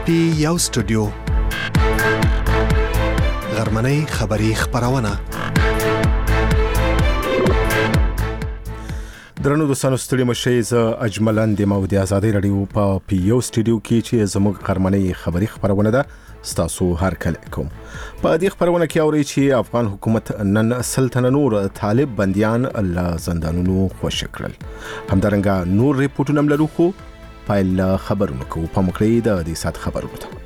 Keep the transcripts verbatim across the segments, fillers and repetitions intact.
پی یو سټوډیو غرمنۍ خبری خبرونه درنو دوستانو ستړي مشه ز اجملن د مودي ازادي رادیو په پی یو سټوډیو کې چې زموږ غرمنۍ خبری خبرونه ده ستاسو هر کله کوم په دې خبرونه کې اوري چې افغان حکومت نن سلطنه نور طالب بنديان الله زندانونو خوش کړل همدارنګه نور ریپورتونه لرو خو پایل خبرونه کو په مکړې د دې سات خبرونه ده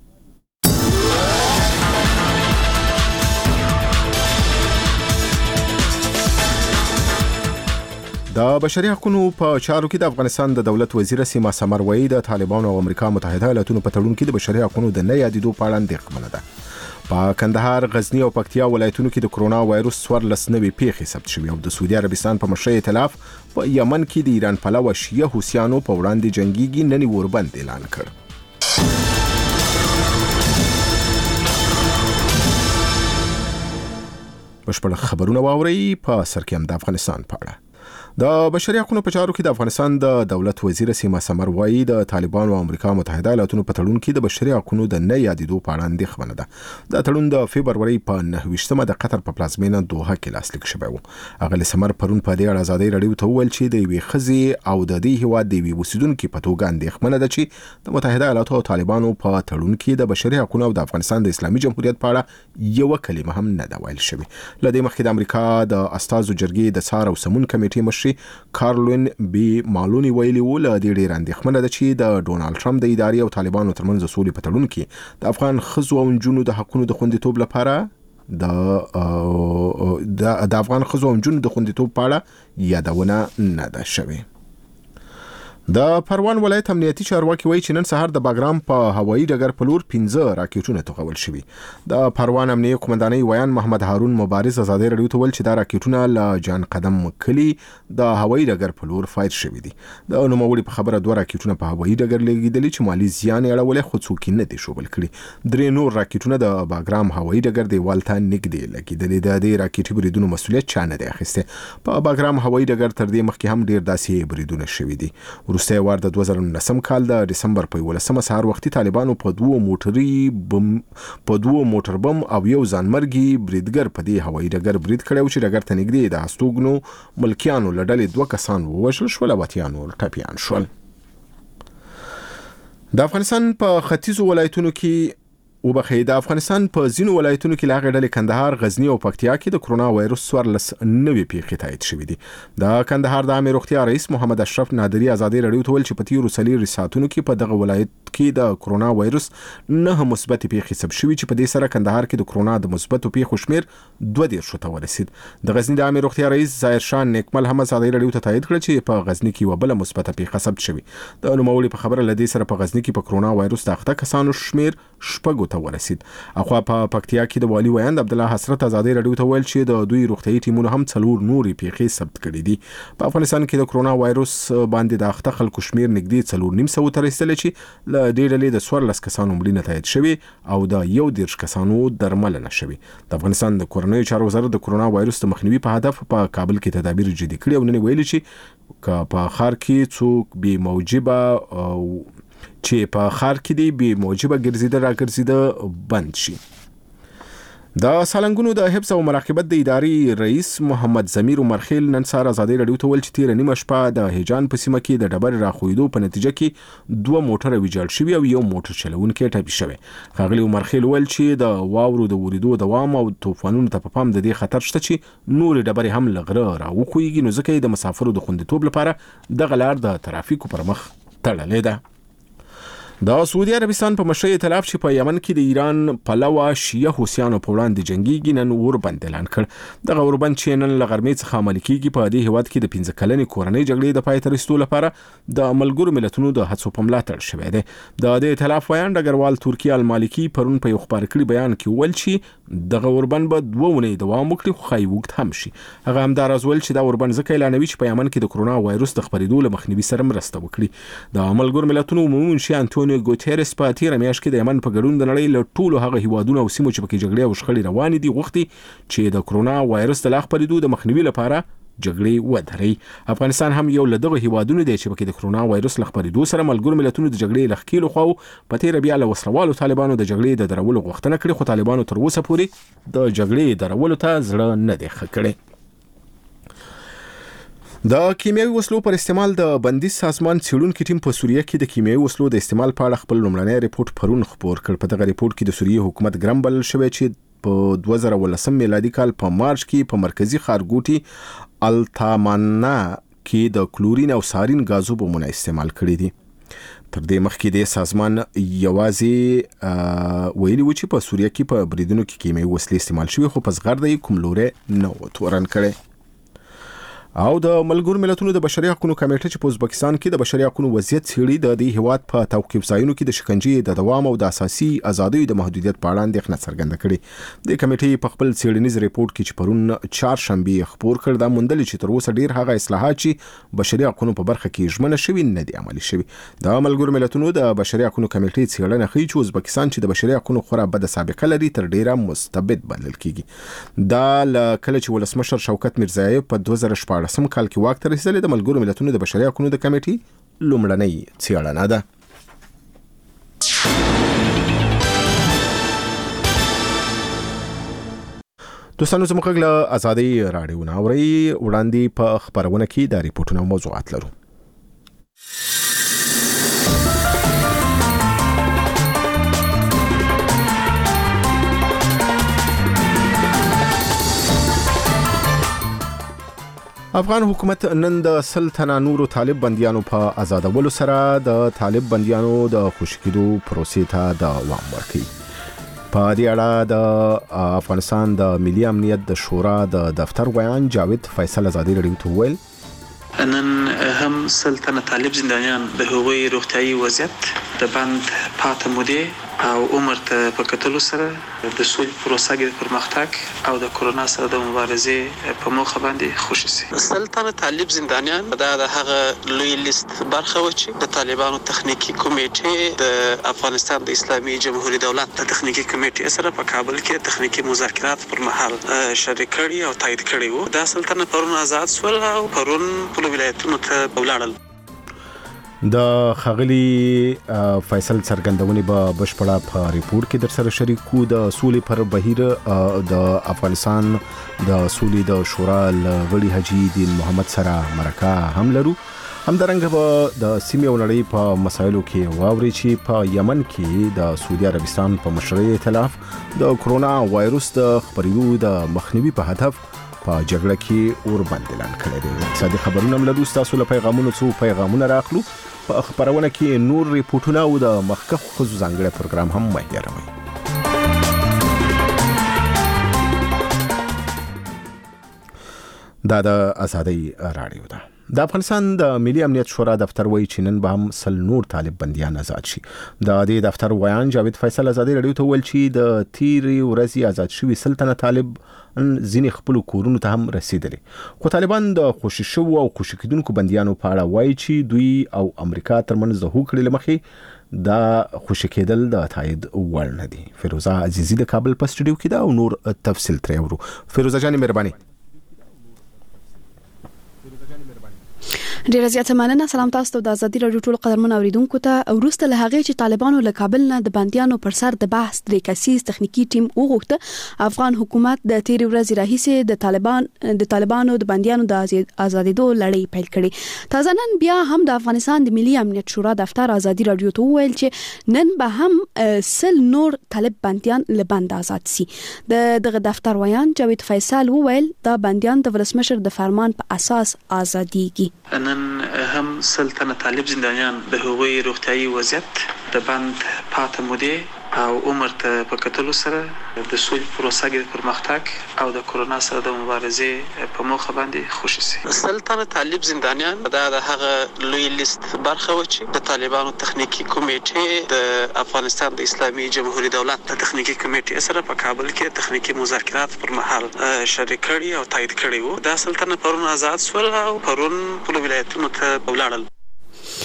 د بشري حقوقو په چارو کې د افغانستان د دولت وزیر سیما سمر وایي د طالبانو او امریکا متحده ایالاتونو په تړون کې د بشري حقوقو د نه یادېدو په اړه اندېښمنه ده په کندهار، غزنی او پکتیا ولایتونو کې د کرونا وایروس څوارلس نوې پیښې ثبت شوې او د سعودي عربستان په مشرۍ ائتلاف په یمن کې د ایران پلوه شیعه حوثیانو په وړاندې جنگيږي نن اوربند اعلان کړ. بشپړ خبرونه واوري په سر کې هم د افغانستان په اړه. د بشري حقوقو په چارو کې د افغانستان د دولت وزیر سیما سمر وایي د طالبانو او امریکا متحده ایالاتونو په تړون کې د بشري حقوقو د نه یادېدو په اړه اندېښمنه ده. د تړون د فبروري په نهه ویشتمه د قطر په پلازمینه دوحه کې لاسلیک شوی و. اغلی سمر پرون په دې اړه ازادي رادیو ته وویل چې د یوې ښځې او د دې هیواد د یوې اوسیدونکو په توګه اندېښمنه ده چې د متحده ایالاتو او طالبانو په تړون کې د بشري حقوقو او د افغانستان د اسلامي جمهوریت په اړه یو کلمه هم نه ده ویل شوې. له دې مخکې د امریکا د استازو جرګې د څار او سمون کمیټې مشر کارلوین بی مالونی ویلي و له دې ډېر اندېښمنه ده چې د ډونالد ټرمپ د ادارې او طالبانو ترمنځ د سولې په تړون کې د افغان ښځو او نجونو د حقوقو د خوندیتوب لپاره د د افغان ښځو او نجونو د خوندیتوب په اړه یادونه نه ده شوې. د پروان ولایت امنیتي چارواکي وایي چې نن سهار د باګرام په هوایي ډګر په لور پنځه راکټونه توغول شوي. د پروان امنیتي قومندانۍ ویان محمد هارون مبارز ازادي رادیو ته ویل چې دا راکټونه له جان قدم کلی د هوایي ډګر په لور فایر شوي دي. د نوموړي په خبره دوه راکټونه په هوایي ډګر لګیدلي چې مالي زیان یې اړولې خو څوک نه دي شوبل کړي. درې نور راکټونه د باګرام هوایي ډګر دیوال ته نږدې لګیدلي. د دې راکټي بریدونو مسؤلیت چا نه دی اخیستی. په باګرام هوایي ډګر تر دې مخکې هم ډیر داسې بریدونه شوي دي. وروسته وار د دوه زره نولسم کال د دسمبر په یولسمه سهار وختي طالبانو په دوه موټري بم په دوه موټر بم او یو ځانمرګي بریدګر په دې هوایي ډګر برید کړی چې ډګر ته نږدې د هستوګنو ملکیانو له ډلې دوه کسان ووژل شول او اتیا نور ټپیان شول. د افغانستان په ختیځو ولایتونو کې وبخې د افغانستان په ځینو ولایتونو کې لاغې ډلې کندهار، غزنی او پکتیا کې د کرونا وایروس څوارلس نوې پیښې تایید شوې دي. د کندهار د عامه روغتیا رئیس محمد اشرف نادری ازادي رادیو ته ویل چې په تیرو څلورو ساعتونو کې په دغه ولایت کې د کرونا وایروس نه مثبت پیښې ثبت شوې چې په دې سره کندهار کې د کرونا د مثبت پیښو شمیر دوه دېرش ته ورسید. د غزنی د عامه روغتیا رئیس ظاهر شاه نیکمل هم ازادي رادیو ته تایید کړ چې په غزنی کې یو بل مثبت پیښه ثبت شوې. د نوموړي په خبره لدې سره په غزنی کې په کرونا وایروس د اخته کسانو شمیر شپږو ته ورسید. اخوا په پکتیا کې د والی ویاند عبد الله حسرت ازادي رادیو ته ویل چې د دوی روغتيایي ټیمونو هم څلور نورې پیښې ثبت کړې دي. په افغانستان کې د کرونا وایروس باندې د اخته خلکو شمیر نږدې څلور نیم سوه ته رسیدلی چې له دې ډلې د څوارلس کسانو مړینه تایید شوې او د یو دېرش کسانو درملنه شوې. د افغانستان د کورنیو چارو وزارت د کرونا وایروس د مخنیوي په هدف په کابل کې تدابیر جدي کړي او نن ویلي چې که په ښار کې څوک بې موجبه او چې په ښار کې دی بې موجبه ګرځېده راګرځېده بند شي. د سالنګونو د حفظ او مراقبت د ادارې رئیس محمد ضمیر عمرخیل نن سهار ازادي رادیو ته ویل چې تیره نیمه شپه د هیجان په سیمه کې د ډبرې راخویدو په نتیجه کې دوه موټره ویجاړ شوي او یو موټر چلونکی ټپي شوی. ښاغلي عمرخیل ویل چې د واورو د ورېدو دوام او طوفانونو ته په پام د دې خطر شته چې نورې ډبرې هم له غره راوخویږي نو ځکه یې د مسافرو د خوندیتوب لپاره دغه لار د ترافیکو پر مخ تړلې ده. د سعودي عربستان په مشرۍ ائتلاف چې په یمن کې د ایران پلوه شیعه حوثیانو په وړاندې جنگيږي نن اوربند اعلان کړ. دغه اوربند چې نن له غرمې څخه عملي کیږي په دې هیواد کې د پنځه کلنې کورنۍ جګړې د پای ته رسیدو لپاره د ملګرو ملتونو د هڅو په ملاتړ شوی دی. د دې ائتلاف ویان ډګروال ترکیه المالکی پرون په یو خبر کړي بیان کې ویل چې دغه اوربند به دوه ونې دوام وکړي خو خای وخت هم شي. هغه همدار ازول چې دا اوربند ځکه اعلانوي چې په یمن کې د کرونا وایروس د خپرېدو له مخنیوي سره مرسته وکړي. د ملګرو ملتونو عمومي منشي انټونیو ګوتيرس په تیر میاشت کې د یمن په ګډون د نړۍ له ټولو هغه هیوادونو او سیمو چې پکې جګړې او شخړې روانې دي غوښتي چې د کرونا وایرس د لا خپرېدو د مخنیوي لپاره جګړې ودرې. افغانستان هم یو له دغه هیوادونو دی چې پکې د کرونا وایرس له خپرېدو سره ملګرو ملتونو د جګړې له ښکېلو خواو په تېره بیا له وسلوالو طالبانو د جګړې د درولو غوښتنه کړې، خو طالبانو تر اوسه پورې د جګړې درولو ته زړه نه دی ښه کړی. د کیمیاوي وسلو پر استعمال د بندیز سازمان څېړونکي ټیم په سوریه کې د کیمیاوي وسلو د استعمال په اړه خپل لومړنی ریپورت پرون خپور کړ. په دغه ریپورت کې د سوریې حکومت ګرم بلل شوی چې په دوه زره ولسم میلادي کال په مارچ کې په مرکزی ښارګوټي التامانا کې د کلورین او سارین غازو بمونه استعمال کړي دي. تر دې مخکې د سازمان یوازې ویلي و چې په سوریه کې په بریدونو کې کیمیاوي وسلې استعمال شوي، خو په زغرده یې کوم لوري نه و تورن کړی. او د ملګرو ملتونو د بشري حقوقو کمیټه چې په ازبکستان کې د بشري حقوقو وضعیت څېړي د دې هیواد په توقیف ځایونو کې د شکنجې د دوام او د اساسي ازادیو د محدودیت په اړه اندېښنه څرګنده کړې. د کمیټې په خپل څېړنیز ریپورت کې چې پرون چهارشنبه خپور کړ دا موندل چې تر اوسه ډیر هغه اصلاحات چې بشري حقوقو په برخه کې ژمنه شوي نه دي عملي شوي. د ملګرو ملتونو د بشري حقوقو کمیټې څېړنه ښيي چې ازبکستان چې د بشري حقوقو خورا بد سابقه لري تر ډیره مستبد بلل کیږي. دا کله چې ولسمشر شوکت میرزایف په دوه زره شپاړسم کال کې واک ته رسېدلې د ملګرو ملتونو د بشري حقوقو د کمیټې لومړنۍ څېړنه ده. دوستانو زموږ غږ له آزادۍ راډیو نه اورئ. وړاندې په خپرونه کې د ریپورټونو موضوعات لرو. افغان حکومت نن د سلطنه نورو طالب بنديانو په آزادولو سره د طالب بنديانو د خوشکېدو پروسې ته دوام ورکړي. په دې اړه د افغانستان د ملي امنیت د شورا د دفتر ویان جاوید فیصل ازادي رادیو ته ویل نن هم سلطنه طالب زندانیان د هغوی روغتیايي وضعیت د بند پاتې مودې او عمر ته په کتلو سره د سولې پروسه کې پرمختګ او د کرونا سره د مبارزې په موخه باندې خوشي سي. سلطنه طالب زندانیان دا د هغه لوی لیست برخه و چې د طالبانو تخنیکی کمیټې د افغانستان د اسلامي جمهوریت دولت د تخنیکی کمیټې سره په کابل کې تخنیکی مذاکرات پر مهال شریک کړي او تایید کړي وو. دا سلطنه پرون آزاد شول او پرون په ولایتونو ته ولاړل. د خغلی فیصل څرګندونې به بشپړه په ریپورت کې در سره شریکو. د سولې پر بهیر د افغانستان د سولې د شورا غړي حاجی دین محمد سره مرکه هم لرو. همدارنګه به د سیمې او نړۍ په مسایلو کې واوري چې په یمن کې د سعودي عربستان په مشرۍ ائتلاف د کرونا وایرس د خپرېدو د مخنیوي په هدف په جګړه کې اور بند اعلان کړی دی. اقتصادي خبرونه هم لرو. تاسو له پیغامونو څو پیغامونه راخلو. په خبرونه کې نور ریپورتونه او د مخکښ خصوصي ځانګړي پروګرام هم مهیروي. دا د آزادۍ راډیو ده. د افغانستان د ملي امنیت شورا دفتر وایي چې نن به هم سل نور طالب بنديان آزاد شي. د دې دفتر ویان جاوید فیصل ازادي رادیو ته ویل چې د تیرې ورځې آزاد شوي سلطنه طالب ځینې خپل کورونو ته هم رسیدلي، خو طالبان د خوشي شوو او خوشي کېدونکو بنديانو په اړه وایي چې دوی او امریکا ترمنځ د هوکړې له مخې دا خوشي کېدل د تایید وړ نه دي. فیروزه عزیزی د کابل په سټوډیو کې ده او نور تفصیل ترې اورو. فیروزه جانې مهرباني. ډیره زیاته مننه. سلام تاسو ته د ازادي رادیو ټول قدرمن اوریدونکو ته. ورسته له هغه چې طالبانو له کابل نه د بنديانو پر سر د بحث د کسیز تخنیکی ټیم وغوښته، افغان حکومت د تیرې ورځې راهیسې د طالبان د طالبانو د بنديانو د آزادېدو لړۍ پیل کړې. تازه نن بیا هم د افغانستان د ملي امنیت شورا دفتر ازادي رادیو ته ویل چې نن به هم سل نور طالب بنديان له بند آزاد سي. د دغه دفتر ویان جاوید فیصل ویل دا بنديان د ولسمشر د فرمان په اساس آزاديږي. نن هم سلطنه طالب زندانیان د هغوی روغتیايي وضعیت د بند پاتې مودې او عمر ته په کتلو سره د سولې پروسه کې پرمختګ او د کرونا سره د مبارزې په موخه باندې خوشي سي. سلطنه طالب زندانیان دا د هغه لوی لیست برخه و چې د طالبانو تخنیکی کمیټې د افغانستان د اسلامي جمهوریت دولت د تخنیکی کمیټې سره په کابل کې تخنیکی مذاکرات پر مهال شریک کړي او تایید کړي وو. دا سلطنه پرون آزاد شول او پرون په ولایتونو ته ولاړل.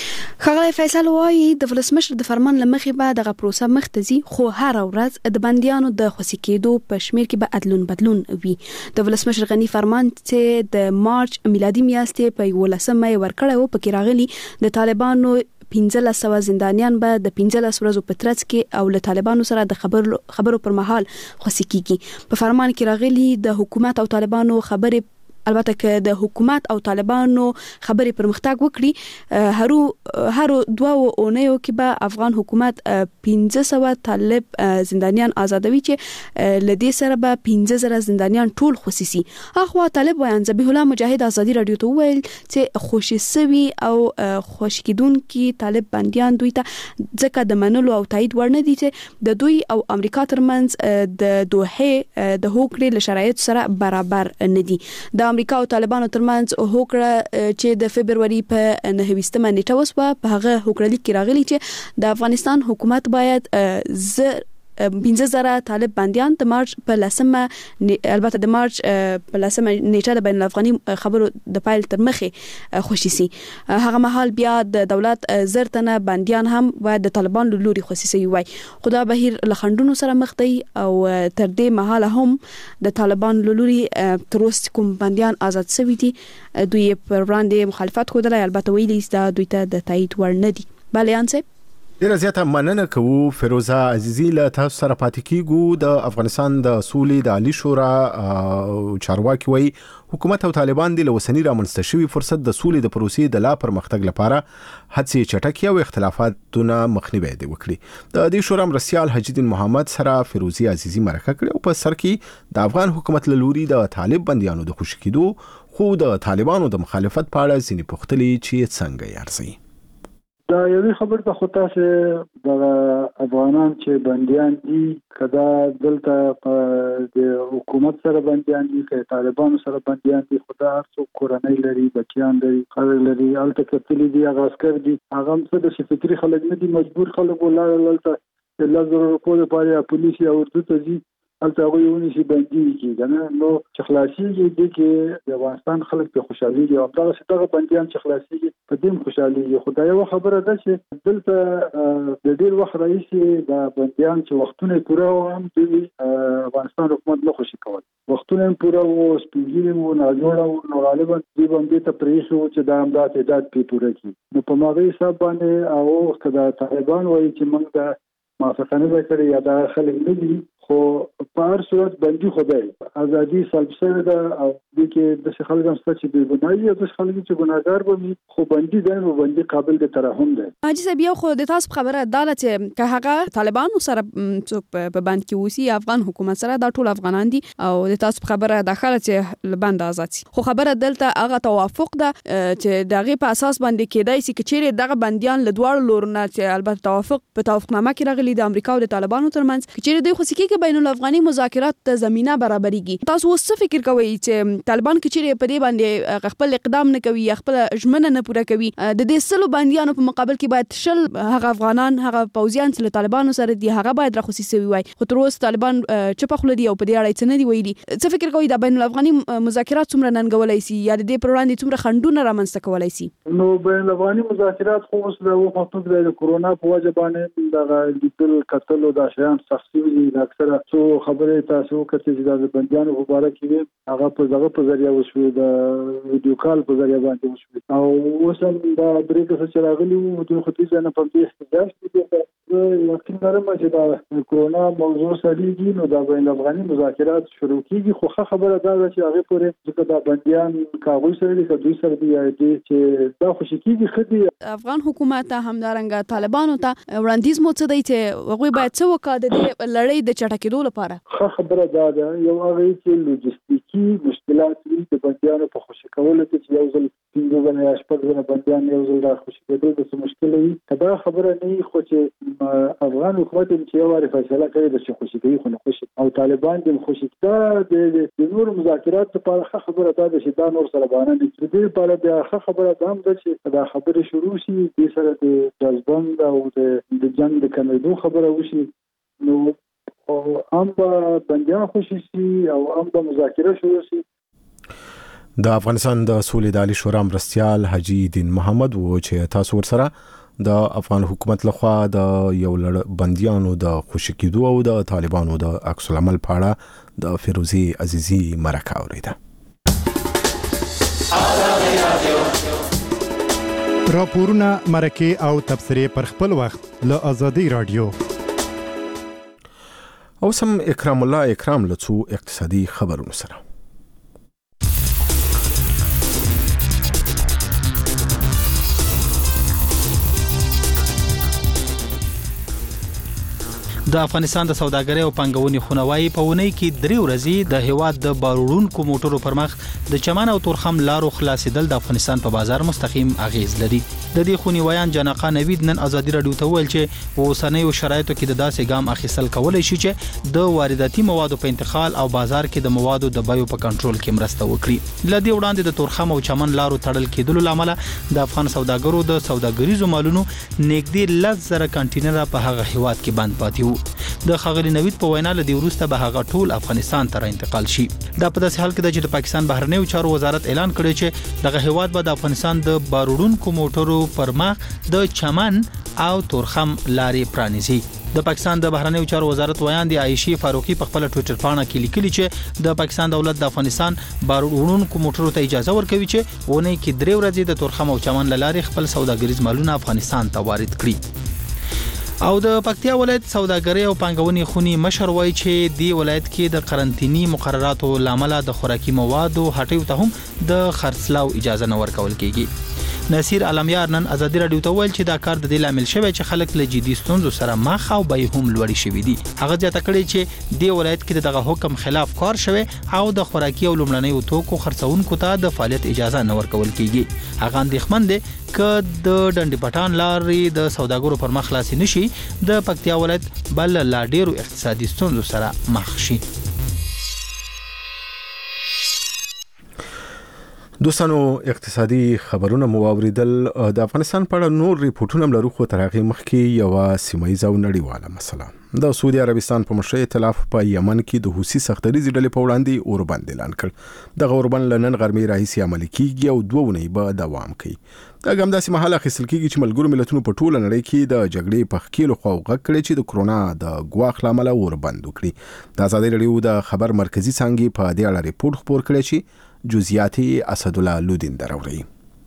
خغلی فیصل وایي د ولسمشر د فرمان لمخې به دغه پروسه مختزي خو هر ورځ د بنديانو د خوسي کېدو په شمیر کې به ادلون بدلون وي. د ولسمشر غنی فرمان چې د مارچ میلادي میاشتې په یولسمه ورکړی و پکې راغلي د طالبانو پنځلس سوه زندانیان به د پنځلس ورځو په ترڅ کې او له طالبانو سره د خبرو خبرو پر مهال خوسي کیږي. په فرمان کې راغلي د حکومت او طالبانو خبرې البته که د حکومت او طالبانو خبرې پرمختګ وکړي هرو هرو دوه اونیو کې به افغان حکومت پنځه سوه طالب زندانیان آزادوي چې لدې سره به پنځه زره زندانیان ټول خوسي. اخوا طالب وایي ذبیح الله مجاهد ازادي رادیو ته ویل چې خوشي سوي او خوشی کیدونکو طالب بنديان دوی ته ځکه د منلو او تایید ورنه دي چې د دوی او امریکا ترمنځ د دوحه د هوکړې له شرایط سره برابر نه دي. د امریکا او طالبانو ترمنځ هوکړه چې د فبرवरी په نهویستمه نیټه وسوه په هغه هوکړه لیک راغلی چې د افغانستان حکومت باید ز پنځه زره طالب بنديان د مارچ په لسمه البته د مارچ په لسمه نیټه د بین الافغاني خبرو د پایل تر مخه خوشي سي. هغه مهال بیا د دولت زرتنه بنديان هم باید د طالبان لوري خوشي سي وای. خدا بهیر لخندونو سره مخ دی او تر دې مهال هم د طالبان لوري تر اوسه کوم بنديان آزاد شوي دي دوی پر وړاندې مخالفت خوده البته ویلي دا دوی ته د تایید ورنه دي. بلیان سه ډیره زیاته مننه کوو فیروزه عزیزی له تاسو سره پاتې کیږو. د افغانستان د سولې د عالی شورا چارواکي وایي حکومت او طالبان د لوسنی رامنځته شوی فرصت د سولې د پروسې د لا پرمختګ لپاره هڅې چټکې او اختلافاتونه مخنیوي دی وکړي. د دې شورا مرسیال حجی الدین محمد سره فیروزه عزیزی مرکه کړې او په سر کې د افغان حکومت له لوري د طالب بنديانو د خوشی کېدو خو د طالبانو د مخالفت په اړه ځینې پوښتنې چې څنګه یارسي. دا یوه خبر ته خو تاسو د افغانان چې بنديان دي کدا دلته د حکومت سره بنديان دي که طالبانو سره بنديان دي خدا څو کورنۍ لري بچیان لري خلک لري الته کتلې دي هغه عسكر دي هغه څه د فکری خلک نه دي مجبور خلک ولاړ لته لزر کو لپاره پولیس او ورته ځي الته هغه یو نشي بندي کیږي نو چې خلاصيږي د کې د افغانستان خلک په خوشحالي دي او دا چې دغه بنديان چې خلاصيږي په دې خوشحالي خدای یو خبره ده چې دلته د ډیر وخت رئیس د بنديان چې وختونه پوره هم د افغانستان حکومت نه خوشي کول وختونه پوره او سپیږي او نه جوړه او غالبا دې باندې ته پریښو چې دا هم د تعداد په پوره کی نو په ماغي حساب باندې او کدا طالبان وایي چې موږ د موافقه نه کړې یا دا خلک نه دي خو په هر صورت بندي خدای ازادي سلب سره ده او د کې د خلک هم ست چې د ګناهي او د خلک چې ګناګار به خو بندي ده او بندي قابل د ترحم ده. حاجی صاحب یو خو د تاسو خبره عدالت چې هغه طالبانو سره په بند کې وسی افغان حکومت سره دا ټول افغانان دي او د تاسو خبره داخله چې بند آزاد شي خو خبره دلته هغه توافق ده چې دغه په اساس باندې کېدای شي چې دغه بنديان له دوه لورونو چې البته توافق په توافقنامه کې راغلي د امریکا او د طالبانو ترمنځ چې دوی خو سکه بین الافغاني مذاکرات ته زمينه برابرېږي. تاسو څه فکر کوئ چې طالبان کچېره په دې باندې خپل اقدام نه کوي خپل ژمنه نه پوره کوي د دې سلو بنديانو په مقابل کې باید شل هغه افغانان هغه پوځیان چې طالبانو سره دي هغه باید راخصي سوي وای خو تر اوسه طالبان چپ خل دي او په دې اړه څه نه دی ویلي. څه فکر کوئ د بین الافغاني مذاکرات څومره ننګولای شي یا د دې پر وړاندې څومره خندونه رامنځته کولای شي؟ نو بین الافغاني مذاکرات خو اوس د وختونو د کورونا په وجه باندې د لیدل کتل او د شیان سختي دي اکثره څو خبره تاسو کته چې د بنديانو مبارک وي هغه په دغه په ذریعہ وشو د ویډیو کال په ذریعہ باندې وشو او اوس هم د بریک څخه راغلی وو د خطي نه په دې احتجاج کې یقین لرم چې دا کورونا موضوع سړيږي نو د بین الافغاني مذاکرات شروع کیږي خو خبره دا ده چې هغه پورې چې د بنديان کاغذ سره دي دوی سره دي چې دا خوشی کیږي خدي افغان حکومت همدارنګه طالبانو ته وړاندیز مو څه دی چې هغه باید څه وکړي د لړۍ د چټکېدو لپاره؟ خو خبره دا ده یو هغه چې لوجستیکي مشکلات دي د بنديانو په خوشی کولو کې چې یو ځل پنځه ځله یا شپږ ځله بنديان یو ځل د خوشی کېدو د څه مشکل وي دا خبره نه خو چې افغان حکومت چې یو واره فیصله کوي د څه خوشی کوي خو نه خوشی او طالبان د خوشی کېدا د نور مذاکرات لپاره خبره دا ده چې دا نور سره باندې د دې لپاره بیا خبره دا هم ده چې دا خبره شروع شي د سره د جذبند او د جنگ د کمیدو خبره وشي نو او هم به بندیان خوشي شي او هم به مذاکره شروع شي. د افغانستان د سولې د عالی شورا مرستیال حجی الدین محمد و چې تاسو ورسره د افغان حکومت لخوا د یو لړ بنديانو د خوشی کېدو او د طالبانو د عکس العمل په اړه د فیروزی عزیزی مرکه اوریده. راپورونه مرکه او تبصره پر خپل وخت له آزادی رادیو. او سم اکرام الله اکرام لڅو اقتصادي خبرونه سره. د افغانستان د سوداګرۍ او پانګونې خونوي په ونی کې درې ورځې د هیواد د باروړونکو موټرو پر مخ د چمن او تورخم لارو خلاصېدل د افغانستان په بازار مستقیم اغیز لري. د دې خونویان جنقا نوید نن آزادی رادیو ته ویل چې په اوسنیو شرایطو کې د داسې ګام اخیستل کولای شي چې د وارداتي موادو په انتقال او بازار کې د موادو د بیو په کنټرول کې مرسته وکړي. لدی وړاندې د تورخم او چمن لارو تړل کېدل لامل د افغان سوداګرو د سوداګریزو مالونو نږدې لس زره کانټینر په هغه هیواد کې بند پاتې وو. د خغلی نوید په وینا لدی وروسته به هغه ټول افغانستان ته انتقال شي. دا په داسې حال کې د چې د پاکستان بهرنیو چارو وزارت اعلان کړی چې دغه هیواد به د افغانستان د باروړونکو موټرو پر مخ د چمن او تورخم لارې پرانیزي. د پاکستان د بهرنیو چارو وزارت ویاندې عائشې فاروقي په خپل ټوئیټر پاڼه کې لیکلي چې د پاکستان دولت د افغانستان باروړونکو موټرو ته اجازه ورکوي چې ونه کې درې ورځې د تورخم او چمن لارې خپل سوداګریز مالونه افغانستان ته وارد کړي. او د پکتیا ولایت سوداګرۍ او پانګونې خونی مشر وایي چې دی ولایت کې د قرنطینی مقرراتو لامل د خوراکي موادو هټیو ته هم د خرڅلاو اجازه نه ورکول کیږي. نصیر علمیار نن آزادی رادیو ته ویل چې دا کار د دې لامل شوی چې خلک له جدي ستونزو سره مخ او به هم لوړی شوی دي. هغه ځکه کړي چې دی ولایت کې دغه حکم خلاف کار شوی او د خوراکي او لومړنۍ توکو خرڅونکو ته د فعالیت اجازه نه ورکول کیږي. هغه اندېښمن دي ک د ډنډ پټان لارې د سوداګرو پر مخ خلاص نشي د پکتیا ولایت بل لا ډیرو اقتصادي ستونزو سره مخ شي. دوستانو اقتصادي خبرونه مو اوریدل. د افغانستان په اړه نور ریپورتونه لرو خو تر هغه مخکې یو سیمایي او نړیواله مسله. د سعودي عربستان په مشرۍ ائتلاف په یمن کې د حوثي سختریزي ډلې په وړاندې اوربند اعلان کړ. دغه اوربند لنن غرمې راهیسې عملي کیږي او دوه ونې به دوام کوي. دا ګام داسې مهال اخیستل کیږي چې ملګرو ملتونو په ټوله نړۍ کې د جګړې په خکیلو خوا غږ کړی چې د کرونا د ګواښ لامل اوربند وکړي. د آزادي رادیو د خبر مرکزی څنګه په دې اړه ریپورت خپور کړی چې جزئیاتي اسد الله لودین دراوړي.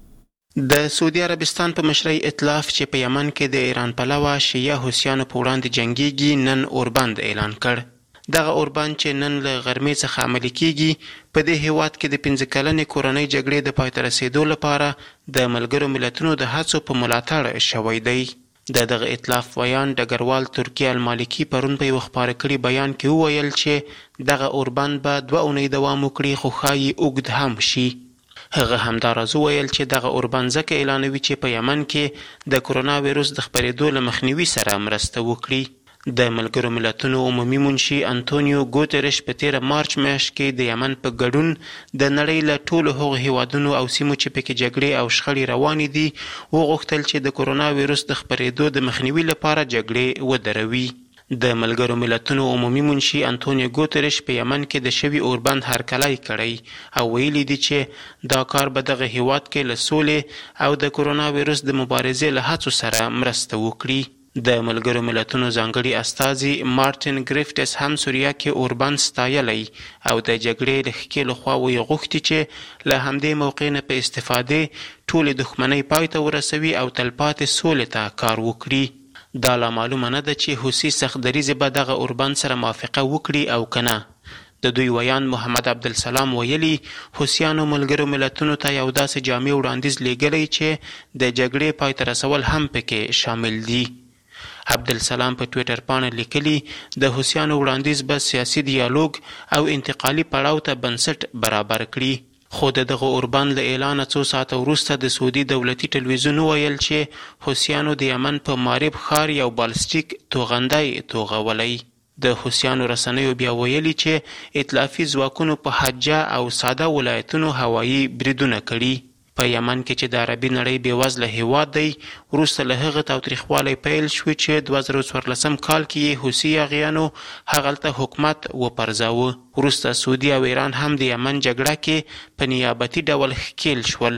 د سعودي عربستان په مشرۍ ائتلاف چې په یمن کې د ایران پلوه شیعه حوثیانو په وړاندې جنگيږي نن اوربند اعلان کړ. دغه اوربند چې نن له غرمې څخه عملي کیږي په دې هیواد کې د پنځه کلنې کورنۍ جګړې د پای ته رسیدو لپاره د ملګرو ملتونو د هڅو په ملاتړ شوی دی. د دغه ائتلاف ویان ډګروال ترکیه المالکی پرون په یو خبري کړي بیان کې وویل چې دغه اوربند به دوه اونۍ دوام وکړي خو ښایي اوږد هم شي. هغه همداراز ویل چې دغه اوربند ځکه اعلانوي چې په یمن کې د کرونا وایروس د خپرېدو له مخنیوي سره مرسته وکړي. د ملګرو ملتونو عمومي منشي انټونیو ګوتریش په تیر مارچ میاشت کې د یمن په ګډون د نړۍ له ټولو هغو هیوادونو او سیمو چې پکې جګړې او شخړې روانې دي وغوښتل چې د کرونا وایروس د خپرېدو د مخنیوي لپاره جګړې ودروي. د ملګرو ملتونو عمومي منشي انټونیو ګوتریش په یمن کې د شوي اوربند هرکلی کړی او ویلي دي چې دا کار به دغه هیواد کې له سولې او د کرونا وایروس د مبارزې له هڅو سره مرسته وکړي. د ملګرو ملتونو ځانګړي استازي مارټین ګریفټس هم سوریه کې اوربند ستایلی او د جګړې له ښکېلو خوا ویې غوښتي چې له همدې موقع نه په استفادې ټولې دښمنۍ پای ته ورسوي او تلپاتې سولې ته کار وکړي. دا لا معلومه نه ده چې حوثي سختدریځې به دغه اوربند سره موافقه وکړي او که نه. د دوی ویان محمد عبدالسلام ویلي حوثیانو ملګرو ملتونو ته یو داسې جامع وړاندیز لیږلی چې د جګړې پای ته رسول هم پکې شامل دي. عبدالسلام په ټویټر باندې لیکلي د حوثیانو وړاندیز به سیاسي دیالوګ او انتقالي پړاو ته بنسټ برابر کړي. خو د دغه اوربند له اعلانه څو ساعته وروسته د سعودي دولتي ټلویزیون ویل چې حوثیانو د یمن په مارب ښار یو بالستیک توغندی توغولی. د حوثیانو رسنیو بیا ویلي چې ائتلافي ځواکونو په حجه او ساده ولایتونو هوایي بریدونه کړي. په یمن کې چې د عربي نړۍ بېوزله هیواد دی وروسته له هغه تاوتریخوالی پیل شوی چې دوه زره څوارلسم کال کې یې حوثي یاغیانو هغلته حکومت وپرځاوه. وروسته سعودي او ایران هم د یمن جګړه کې په نیابتي ډول ښکیل شول.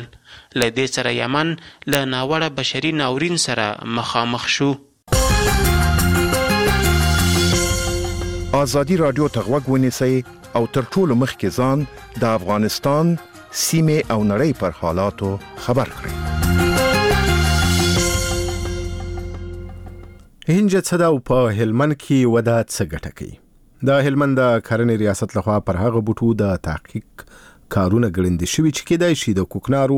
له دې سره یمن له ناوړه بشري ناورین سره مخامخ شو. ازادي رادیو ته غوږ ونیسئ او تر ټولو مخکې ځان د افغانستان سیمې او نړۍ پر حالاتو خبر کړئ. هند څه دا په هلمند کې ودا څه ګټه کوي؟ د هلمند د کرنې ریاست لخوا پر هغه بوټو د تحقیق کارونه ګړندې شوي چې کېدای شي د کوکنارو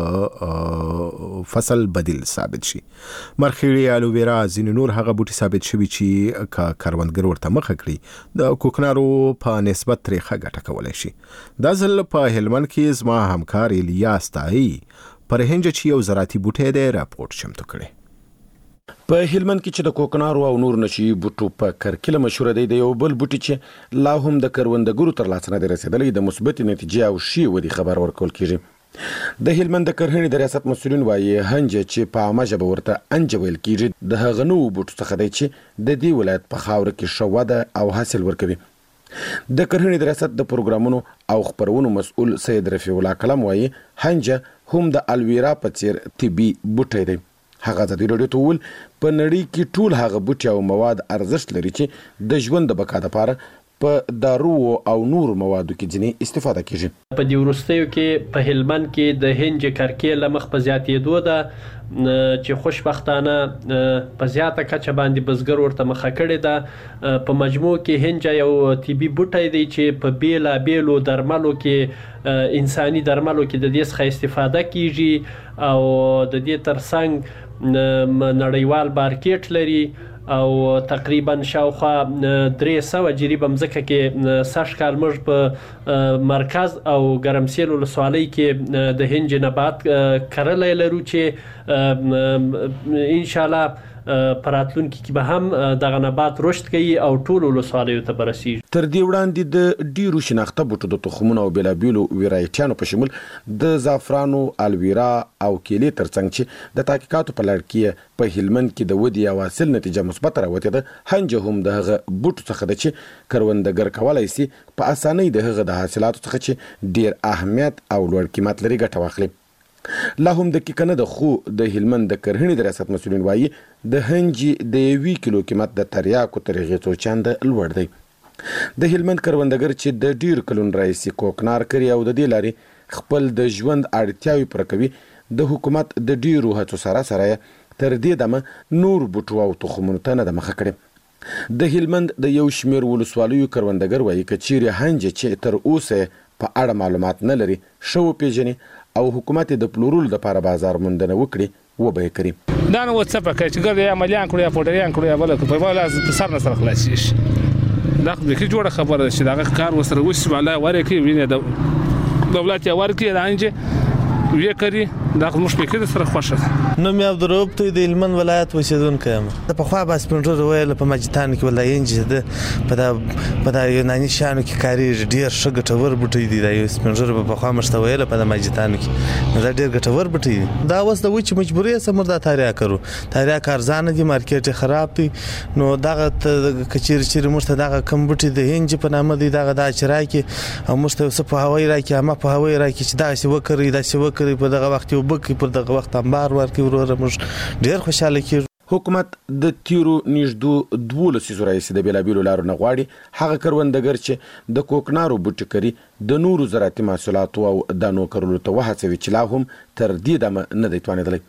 د فصل بدیل ثابت شي. مرخیړي، الوویرا، ځینې نور هغه بوټي ثابت شوي چې که کروندګر ورته مخه کړي د کوکنارو په نسبت ترې ښه ګټه کولی شي. دا ځل په هلمند کې زما همکار الیاس تایي پر هند چې یو زراعتي بوټی دی راپورټ چمتو کړی. په هلمند کې چې د کوکنارو او نور نشي بوټو په کرکله مشهور دی د یو بل بوټي چې لا هم د کروندګرو تر لاس نه رسیدلې د مثبت نتیجې او شی ودی خبر ورکول کیږي. د هلمند د کرهڼې د ریاست مسؤلین وایي هنج چې په عامه ژبه ورته انج ویل کیږي د هغه نو بوټو څخه دی چې د دې ولایت په خاور کې شوده او حاصل ورکوي. د کرهڼې د ریاست د پروګرامونو او خبرونو مسؤل سید رفیع الله کلام وایي هنج هم د الویرا په څیر طبي بوټی دی. هغه د دې رادیو ټول په نړۍ کې ټول هغه بوټي او مواد ارزښت لري چې د ژوند د بقا لپاره په دارو او نور موادو کې ځینې استفاده کیږي. په دې وروستیو کې په هلمند کې د هنج کرکې له مخ په زیاتېدو ده چې خوشبختانه په زیاته کچه باندې بزګر ورته مخه کړې ده. په مجموع کې هنج یو طبي بوټی دی چې په بیلا بیلو درملو کې انساني درملو کې د دې څخه استفاده کیږي او د دې ترڅنګ نړیوال مارکیټ لري او تقریبا شاوخوا درې سوه جریبه مځکه کې سږ کال موږ په مرکز او ګرمسیل ولسوالۍ کې د هنج نبات کرلی لرو چې انشاءالله په راتلونکي کې به هم دغه نبات رشد کوي او ټولو ولسوالیو ته به رسیږي. تر دې وړاندې د ډیرو شناخته بوټو د تخمونو او بېلابېلو ویرایټیانو په شمول د زعفرانو، الویرا او کیلې ترڅنګ چې د تحقیقاتو په لړ کې په هلمند کې د ودې او حاصل نتیجه مثبت راوتې ده. هنج هم د هغه بوټو څخه ده چې کروندګر کولی سي په اسانۍ د هغه د حاصلاتو څخه چې ډیر اهمیت او لوړ قیمت لري ګټه واخلي. لا هم د کې کنه د خو د هلمند د کرهڼې د ریاست مسؤلین وایي د هنج د یوې کیلو قیمت د تریاکو تر هغې څو چنده لوړ دی. د هلمند کروندګر چې د ډیر کلونو راهیسې کوکنار کوي او د دې لارې خپل د ژوند اړتیاوې پوره کوي د حکومت د ډیرو هڅو سره سره تر دې دمه نور بوټو او تخمونو ته نه ده مخه کړې. د هلمند د یو شمېر ولسوالیو کروندګر وایي که چیرې هنج چې تر اوسه په اړه معلومات نه لري ښه وپېژني او حکومت د پلورلو لپاره بازار موندنه وکړي و به یې کړي. دا نو څه پکې چې ګر یا مليان کړو یا پوډریان کړو یا بل په بل لازم سر نه سره خلاص شي. دا خو کې جوړه خبره ده چې دا کار وسره وشي والله ورکه ویني د دولت یا ورکه رانجه وی کړی دا خو مش پکې سره خوښه. نو مې عبدالرؤف ته د هلمند ولایت اوسیدونکی یم. په خوا بس پنځه ویل په مجتان کې ولای انج ده په دا په دا یوناني شانو کې کاریږي ډیر ښه ګټور بوټي دي. دا یو سپنځره په خوا مشته ویل په مجتان کې دا ډیر ګټور بوټي دي. دا اوس د وچ مجبوري سمر دا تاریا کړو تاریا کارزانه دي مارکیټ خراب دي. نو دغه کچیر چیر مرته دغه کم بوټي د هنج په نامه دي دغه دا چرای کې او مرته په هوای را کې ما په هوای را کې چې دا سی وکړي دا سی وکړي په دغه وخت یو بکی پر دغه وخت انبار ورکړي وروره موږ ډیر خوشاله کیږو. حکومت د تیرو نږدې دوه لسیزو راهیسې د بېلابېلو لارو نه غواړي هغه کروندګر چې د کوکنارو بوټي کري د نورو زراعتي محصولاتو او دانو کرلو ته وهڅوي چې لا هم تر دې دمه نه دی توانېدلی.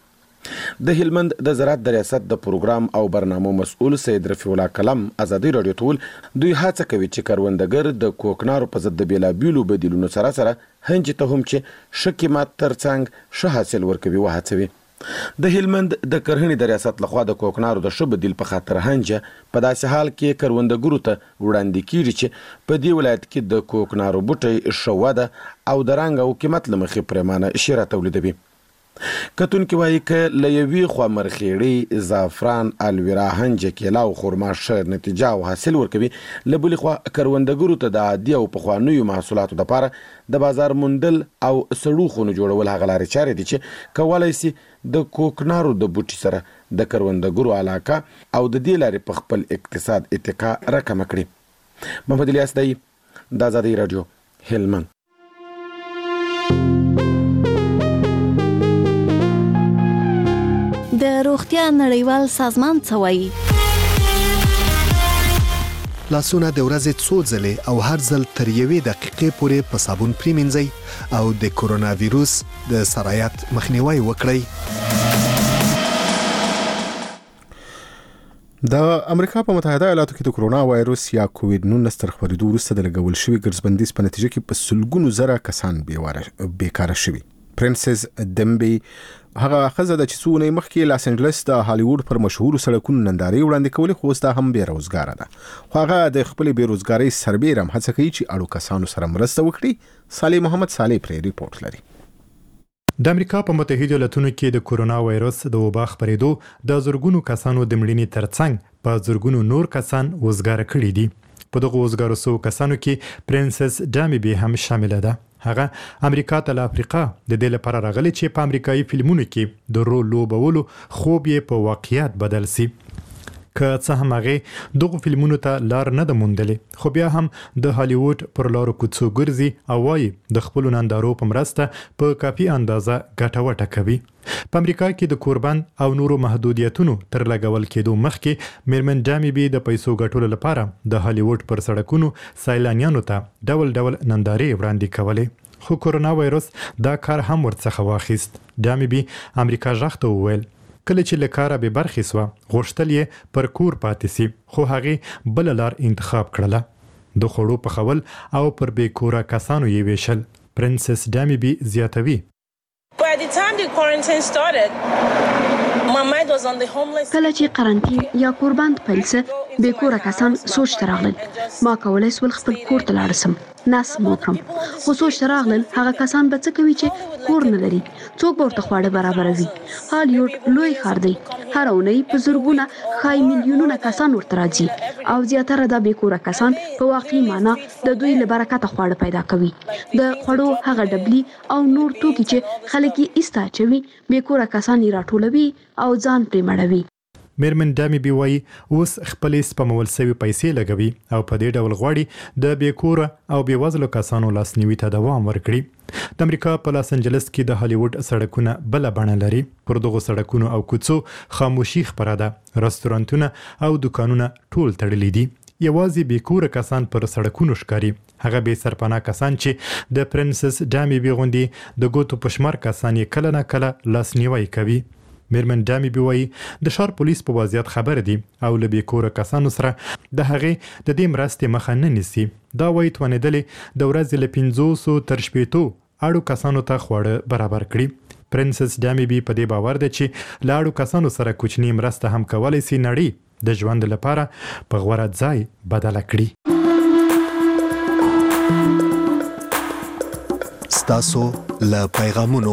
د هلمند د زراعت د ریاست د پروګرام او برنامو مسؤل سید رفیع الله کلام ازادي رادیو ټول دوی هڅه کوي چې کروندګر د کوکنارو په ضد د بېلابېلو بدیلونو سره سره هنج ته هم چې ښه قیمت ترڅنګ ښه حاصل ورکوي وهڅوي. د هلمند د کرهڼې د ریاست لخوا د کوکنارو د ښه بدیل په خاطر هنج په داسې حال کې کروندګرو ته وړاندې کیږي چې په دې ولایت کې د کوکنارو بوټی ښه وده او د رنګ او قیمت له مخې پرېمانه شیره تولیدوي. کتونکي وایي که له یوې خوا مرخیړي، زعفران، الویرا، هنج، کیله او خرما ښه نتیجه او حاصل ورکوي، له بلې خوا کروندګرو ته د عادي او پخوانیو محصولاتو دپاره د بازار موندل او سړو خونو جوړول هغه لارې چارې دي چې کولی سي د کوکنارو د بوټي سره د کروندګرو علاقه او د دې لارې په خپل اقتصاد اتکا راکمه کړي. محمد الیاس دی، د آزادۍ راډیو، هلمند. د روغتیا نړیوال سازمان څه وایي؟ لاسونه د ورځې څو ځلې او هر ځل تر یوې دقیقې پورې په صابون پریمنځئ او د کورونا ویروس د سرایت مخنیوي وکړئ. د امریکا په متحده ایالاتو کې د کرونا وایروس یا کووید نولس تر خپرېدو وروسته د لګول شوي ګرځبندیز په نتیجه کې په سلګونو زره کسان بیکاره شوي. پرنسس دمبي هغه خزه د چسونه مخکې لاس انجلس د هالیوډ پر مشهور سړکونو ننداري وړاندې کولې خو ستا هم بیروزګار ده. خو هغه د خپل بیروزګاری سربېرم هڅه کوي چې اړو کسانو سره مرسته وکړي. صالح محمد صالح پرې ریپورت لري. د امریکا په متحده ایالاتونو کې د کورونا وایروس د وبا خپرېدو د زورګونو کسانو د مړینې ترڅنګ په زورګونو نور کسان وزګار کړي دي. په دغه وزګارو سو کسانو کې پرنسس دامبي هم شامل ده. هغه امریکا ته له افریقا د دې لپاره راغلی چې په امریکایي فلمونو کې د رول لوبولو خوب یې په واقعیت بدل سي. که څه هم هغه دغه فلمونو ته لار نه ده موندلې، خو بیا هم د هالیوډ پر لارو کوڅو ګرځي او وايي د خپل نندارو په مرسته په کافي اندازه ګټه وټه کوي. په امریکا کې د کوربند او نورو محدودیتونو تر لګول کېدو مخکې میرمن دامبي د پیسو ګټلو لپاره د هالیوډ پر سړکونو سیلانیانو ته ډول ډول نندارې وړاندې کولې. خو کورونا وایروس دا کار هم ورڅخه واخیست. دامبي امریکا ژغ ته وویل کله چې له کاره به برخې سوه غوښتل یې پر کور پاتې سي، خو هغې بله لار انتخاب کړله، د خوړو پخول او پر بې کوره کسانو یې ویشل. پرنسس دامبي زیاتوي کله چې قرنطین یا کوربند پیل سه بې کوره کسان سوچ ته راغلل ما کولای سول خپل کور ته لاړ سم ناس موکم خو سوچ ته راغلل هغه کسان به څه کوي چې کور نه لري څوک به ورته خواړه برابروي. هالیوډ لوی ښار دی، هر اونۍ په زرګونه ښایي میلیونونه کسان ورته راځي او زیاتره د بې کوره کسان په واقعي معنا د دوی له برکته خواړه پیدا کوي. د خوړو هغه ډبلي او نور توکي چې خلک یې ایسته اچوي بې کوره کسان یې راټولوي او ځان پرې مړوي. میرمن دامبي وایي اوس خپلې سپمول سوي پیسې لګوي او په دې ډول غواړي د بې کوره او بې وزلو کسانو لاسنیوي ته دوام ورکړي. د امریکا په لاس انجلس کې د هالیوډ سړکونه بله بڼه لري. پر دغو سړکونو او کوڅو خاموشي خپره ده. رستورانتونه او دکانونه ټول تړلي دي. یوازې بې کوره کسان پر سړکونو ښکاري. هغه بې سرپناه کسان چې د پرنسس دامبي غوندې د ګوتو په شمار کسان یې کله نه کله لاسنیوی کوي. میرمن دامبي وایي د ښار پولیس په وضعیت خبر دي او له بې کوره کسانو سره د هغې د دې مرستې مخه نه نیسي. دا وایي توانېدلې د ورځې له پنځوسو تر شپېتو اړو کسانو ته خواړه برابر کړي. پرنسس دامبي په دې باور ده چې له اړو کسانو سره کوچنی مرسته هم کولی سي نړۍ د ژوند لپاره په غوره ځای بدله کړي. ستاسو له پیغامونو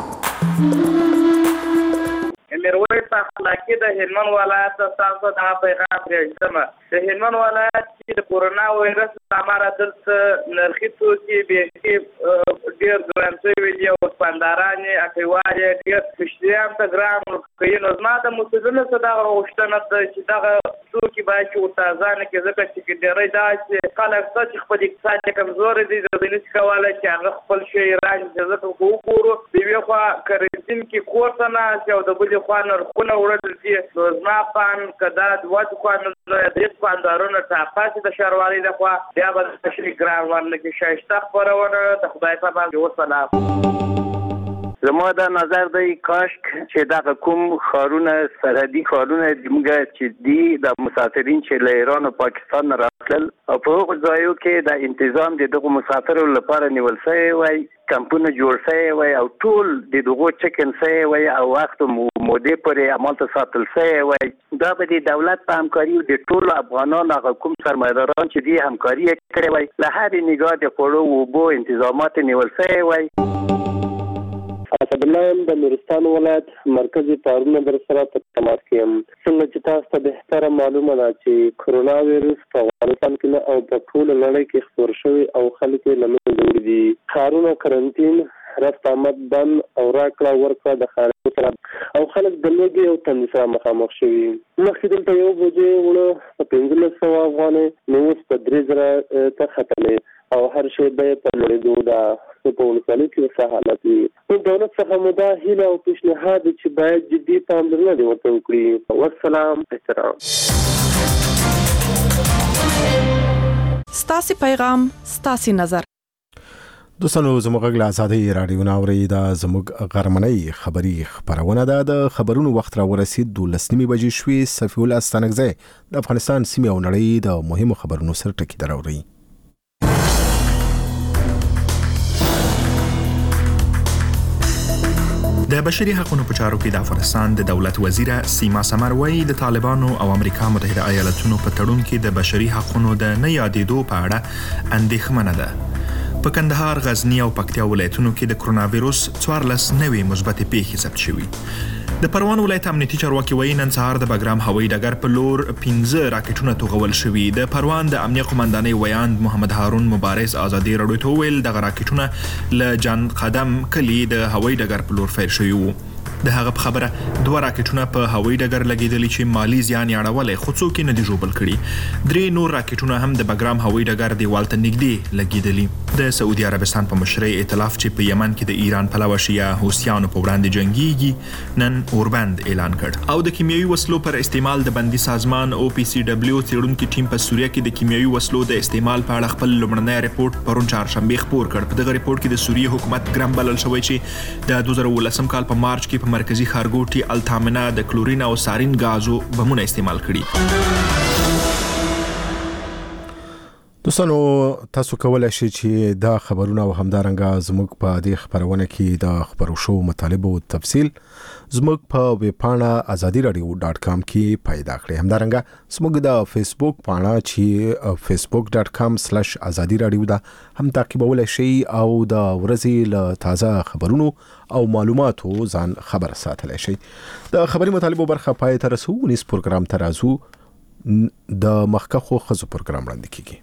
میرویس اخلاقی د هلمند ولایت تاسو دا پیغام پرېږدم. د هلمند ولایت کې د کورونا وایرس لپاره دلته نرخي توکي بیخي ډېر ګران شوي دي او دوکانداران یې اټیوال یې ډېر مشتریان ته ګران ورکوي. نو زما د مسؤلینو څخه دغه غوښتنه ده چې دغه توکي باید چې ورته ارزانه کړي، ځکه چې ډېری دا چې خلک څه چې خپل اقتصاد یې کمزوری دی دوی نشي کولی چې هغه خپل شی رانیسي. ځکه که وګورو د یوې خوا کرنټین کې کور ته ناست او د بلې خوا نرخونه وړل دي. نو زما پان که دا دوه دوکانونه یا درې دوکاندارونه ټاپاسي د ښاروالۍ لخوا بیا به د تشریح ګران ورنکړي. ښایسته خپرونه د خدای په امان وسلام. زما دا نظر دی کاشک چې دغه کوم ښارونه سرحدي ښارونه زموږ چې دي د مسافرین چې له ایران او پاکستان نه راتلل او په هغو ځایو کې د انتظام د دغو مسافرو لپاره نیول شوی وای، کمپونه جوړ شوی وای او ټول د دغو چکن شوی وای او وخت مودې پورې همالته ساتل شوی وای. دا به د دولت په همکاري او د ټولو افغانانو هغه کوم سرمایه‌داران چې دي همکاري یې کړې وای له هرې نګاه د خوړو او اوبو انتظامات نیول شوی وای. اسدالله د نورستان ولایت مرکزی پارونه در سره په تماس کې یم. څنګه چې تاسو ته بهتره معلومه ده چې کرونا وایرس په افغانستان کې نه او په ټوله نړۍ کې خپور شوی او خلک یې له منځه وړي دي. ښارونه کرنټین رفت آمد بند او راکړه ورکړه د خارجو سره او خلک د لوږې او تندې سره مخامخ شوي. مخکې دلته یو بوجۍ وړه په پنځلس سوه افغانۍ نو اوس په درې زره ته ختمې او هر شی به یې په لوړېدو ده. په ولسوالۍ کې ښه حالت وي. نو دولت څخه مو دا هیله او پیشنهاد چې باید جدي پاملرنه دې ورته وکړي. والسلام. احترام. ستاسو پیغام ستاسو نظر. دوستانو زموږ غږ له آزادۍ رادیو ناوري دا زموږ غرمنۍ خبری خبرونه ده. د خبرونو وخت را ورسید دولس نیمې بجې شوې. صفی الله ستانکزی د افغانستان سیمې او نړۍ د مهمو خبرونو سره ټکی دراوړي. د بشري حقوقو په چارو کې د افغانستان د دولت وزیر سیما سمر وایي د طالبانو او امریکا متحده ایالاتونو په تړون کې د بشري حقوقو د نه یادېدو په اړه اندېښمنه ده. په کندهار، غزنی او پکتیا ولایتونو کې د کرونا وایرس څوارلس نوې مثبتې پیښې ثبت شوې. د پروان ولایت امنیتي چارواکي وایي نن سهار د بګرام هوایي ډګر په لور پنځه راکټونه توغول شوي. د پروان د امنیه قومندانۍ ویاند محمد هارون مبارز ازادي راډیو ته وویل دغه راکټونه له جان قدم کلي د هوایي ډګر په لور فیر شوي وو. د هغه په خبره دوه راکټونه په هوایي ډګر لګیدلي چې مالی زیان یې اړولی خو څوک یې نه دي ژوبل کړي. درې نور راکټونه هم د بګرام هوایي ډګر دیوال ته نږدې لګیدلي. د سعودي عربستان په مشرۍ ائتلاف چې په یمن کې د ایران پلوه شیعه حوثیانو په وړاندې جنګیږي نن اوربند اعلان کړ. او د کیمیاوي وسلو پر استعمال د بندي سازمان او پی سی ډبلیو څېړونکي ټیم په سوریه کې د کیمیاوي وسلو د استعمال په اړه خپل لومړنی رپورټ پرون چهارشنبه خپور کړ. په دغه رپورټ کې د سوریه حکومت ګرم بلل شوی چې د دوه زره اوولسم کال په مارچ کې په مرکزی ښارګوټي التامنا د کلورین او سارین غازو بمونه استعمال کړي. دوستانو تاسو کولای شئ چې دا خبرونه او همدارنګه زموږ په دې خبرونه کې د خبرو شو مطالب او تفصیل زموږ په ویب پاڼه ازادي رادیو ډاټ کام کې پیدا کړئ. همدارنګه زموږ د فیسبوک پاڼه چې فیسبوک ډاټ کام سلیش ازادي رادیو ده هم تعقیبولای شئ او د ورځې له تازه خبرونو او معلوماتو ځان خبر ساتلی شئ. د خبري مطالبو برخه پای ته رسو. نیس پروګرام ترازو د مخکخو خزو پروګرام وړاندې کیږي.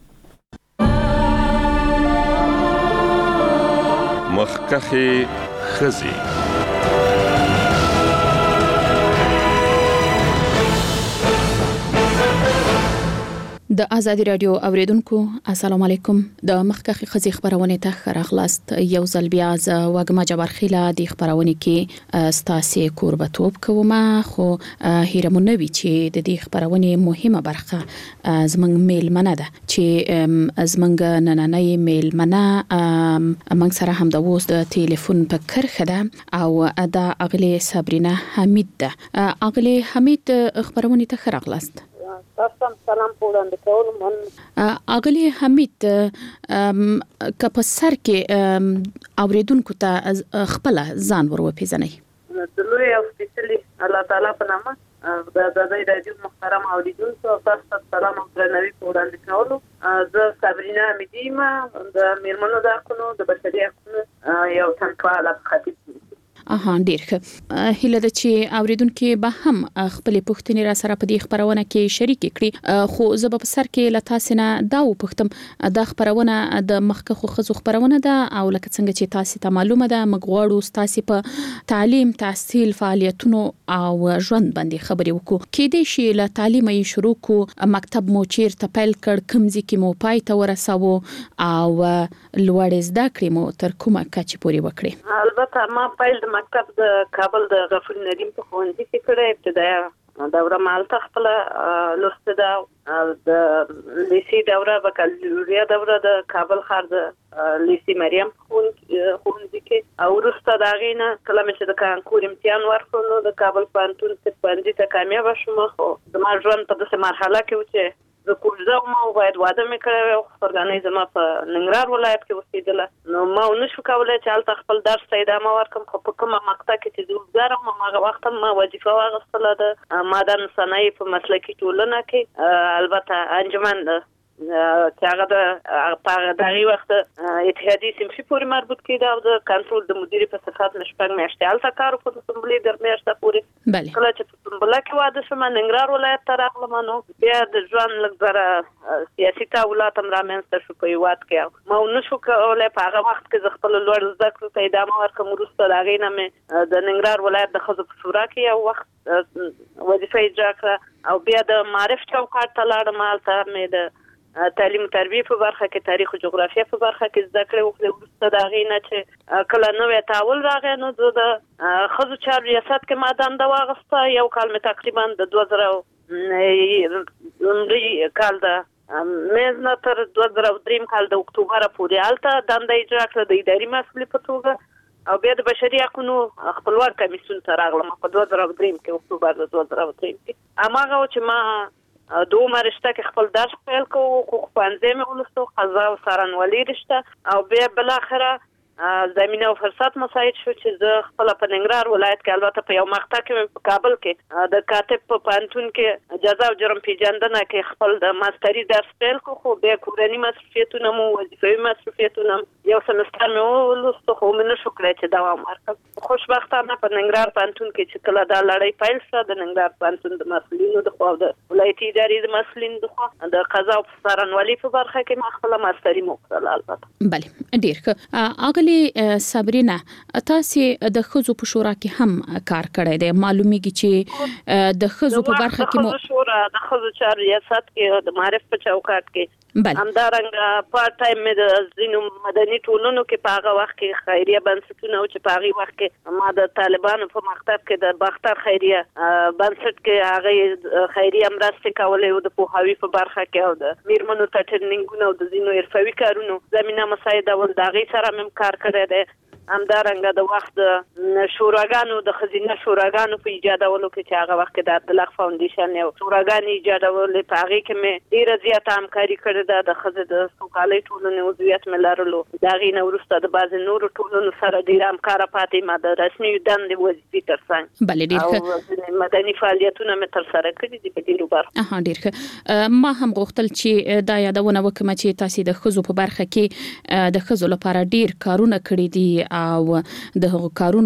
مخکخي خزي د ازادي رادیو اوریدونکو السلام علیکم. د مخکخي خزي خبرونه ته خراغلاست. یو ځل بیا ز وګما جبرخیله د خبرونه کې ستاسو قربتوب کوم خو هیرمونوي چې د دې خبرونه مهمه برخه زمنګ میل منه ده چې زمنګ نننۍ میل منه موږ سره هم د ووس د ټلیفون په کرخه ده او ادا اغلی صبرینا حمید ده. اغلی حمید خبرونه ته خراغلاست. تاسو سلام پولاند کول من اغلی حمید ک په سر کې اوریدونکو ته خپل ځان ور وپیژنئ. د لوی او سپیشلی الله تعالی په نامه د ازادۍ رادیو محترم اوریدونکو تاسو سلام او درناوی پولاند کول. زه صبرینا حمیدی ما د میرمنو د حقوقو د بشري حقوقو یو تنقاله خطیب. اها ډیر ښه. هله د چې اوریدونکو به هم خپل پوښتنې را سره په دې خبرونه کې شریک کړي خو زه په سر کې لتا سينه دا و پوښتم د خبرونه د مخکخو خزو خبرونه ده او لکه څنګه چې تاسو ته معلومه ده مغواړو تاسو په تعلیم تحصیل فعالیتونو او ژوند باندې خبرې وکړو. کې دې شي له تعلیم یې شروع کو مکتب مو چیرته پیل کړ کمزې کې مو پای ته ورساو او لوړ زده کړې مو تر کومه کچې پورې وکړي. البته ما پیل مکتب د کابل د غفور ندیم په ښوونځي کې کړې ابتدایي دوره مالته خپل لوسته ده. د لیسي دوره بکالوریا دوره د کابل ښار د لیسي مریم ښوونځي کې او وروسته د هغې نه کله مې چې د کانکور امتحان ورکړ نو د کابل پوهنتون طب پوهنځي ته کامیابه شوم. خو زما ژوند په داسې مرحله کې و چې زه کوژده وم او باید واده مې کړی وی. خورګانۍ زما په ننګرهار ولایت کې اوسېدله نو ما ونه شو کولی چې هلته خپل درس ته ادامه ورکړم. خو په کومه مقطع کې چې زه وزګار وم هغه وخت هم ما وظیفه واخیستله د مادن صنایع په مسلکي ټولنه کې. البته انجمن چې هغه د په دغه وخت اتحادیې سیمشي پورې مربوط کېده او د کنټرول د مدیرې په صفت مې شپږ میاشتې هلته کار وکړ د سنبلې در میاشته پورې. کله چې په سنبله کې واده شوم ننګرهار ولایت ته راغلم نو بیا د ژوند لږ ذره سیاسي تحولات هم رامنځته شو په هېواد کې. ما ونه شو کولی په هغه وخت کې زه خپل لوړ زده کړو ته ادامه ورکړم. وروسته د هغې نه مې د ننګرهار ولایت د ښځو په شورا کې یو وخت وظیفه اجرا کړه او بیا د معرف چوکاټ ته لاړم. هلته مې د تعلیم تربیه په برخه کې تاریخ او جغرافیه په برخه کې زده کړې وکړې. وروسته د هغې نه چې کله نوی تحول راغی نو زه د ښځو چارو ریاست کې ما دنده واخیسته. یو کال مې تقریبا د دوه زره لومړي کال د مېز نه تر دوه زره دریم کال د اکتوبره پورې هلته دنده اجرا کړه د اداري مسؤلې په توګه، او بیا د بشري حقونو خپلواک کمیسیون ته راغلم په دوه زره دریم کې اکتوبر د دوه زره دریم کې. هماغه و چې ما دومره رشته کې خپل درس پیل کوو، حقوق پوهنځی مې ولوستو، قضا او څارنوالي رشته، او بیا بالاخره زمینه او فرصت مساعد شو چې زه خپل په ننګرهار ولایت کې البته په یو مقطع کې په کابل کې د کاتب په پانتون کې جزا او جرم پیژندنه کې خپل د ماستري درس پیل کو. خو بیا کورني مصرفیتونه مو وظیفوي مصرفیتونه یو سمستر مې ولوستو، خو مې نشو کړی چې دوام ورکړم. خوشبختانه په ننګرهار پانتون کې چې کله دا لړۍ پیل شوه د ننګرهار پانتون د مسؤلینو د خوا او د ولایتي ادارې د مسؤلینو د خوا د قضا او څارنوالي په برخه کې ما خپله ماستري مو وکړله. البته بله ډېر ښه. اغلې صابرینا تاسو د ښځو په شورا کې هم کار کړی دی، معلومیږي چې د ښځو په برخه کې مو شورا د ښځو چارو ریاست کې د معرف په چوکاټ کې همدارنګه پارت ټایم مې د ځینو مدني ټولنو کې په هغه وخت کې خیریه بنسټونه او چې په هغې وخت کې ما د طالبانو په مکتب کې د باختر خیریه بنسټ کې هغې خیریه مرستې کولې او د پوهاوي په برخه کې او د میرمنو ته ټرینینګونه او د ځینو حرفوي کارونو زمینه مساعدول د هغې سره مې کار کړی دی. همدارنګه د وخت د شوراګانو د ښځینه شوراګانو په ایجادولو کې چې هغه وخت کې د عبدالله فاونډیشن یو شوراګانې ایجادولې په هغې کې مې ډېره زیاته همکاري کړې ده. د ښځې د سوکالۍ ټولنې عضویت مې لرلو. د هغې نه وروسته د بعضې نورو ټولنو سره ډېره همکاره پاتې ما د رسمي دندې وظیفې تر څنګ بله ډېر ښه او مدني فعالیتونه مې ترسره کړي دي په ډېرو برخو. اها ډېر ښه. ما هم غوښتل چې دا یادونه وکړم چې تاسې د ښځو په برخه کې د ښځو لپاره ډېر کارونه کړي دي او د هغو کارونو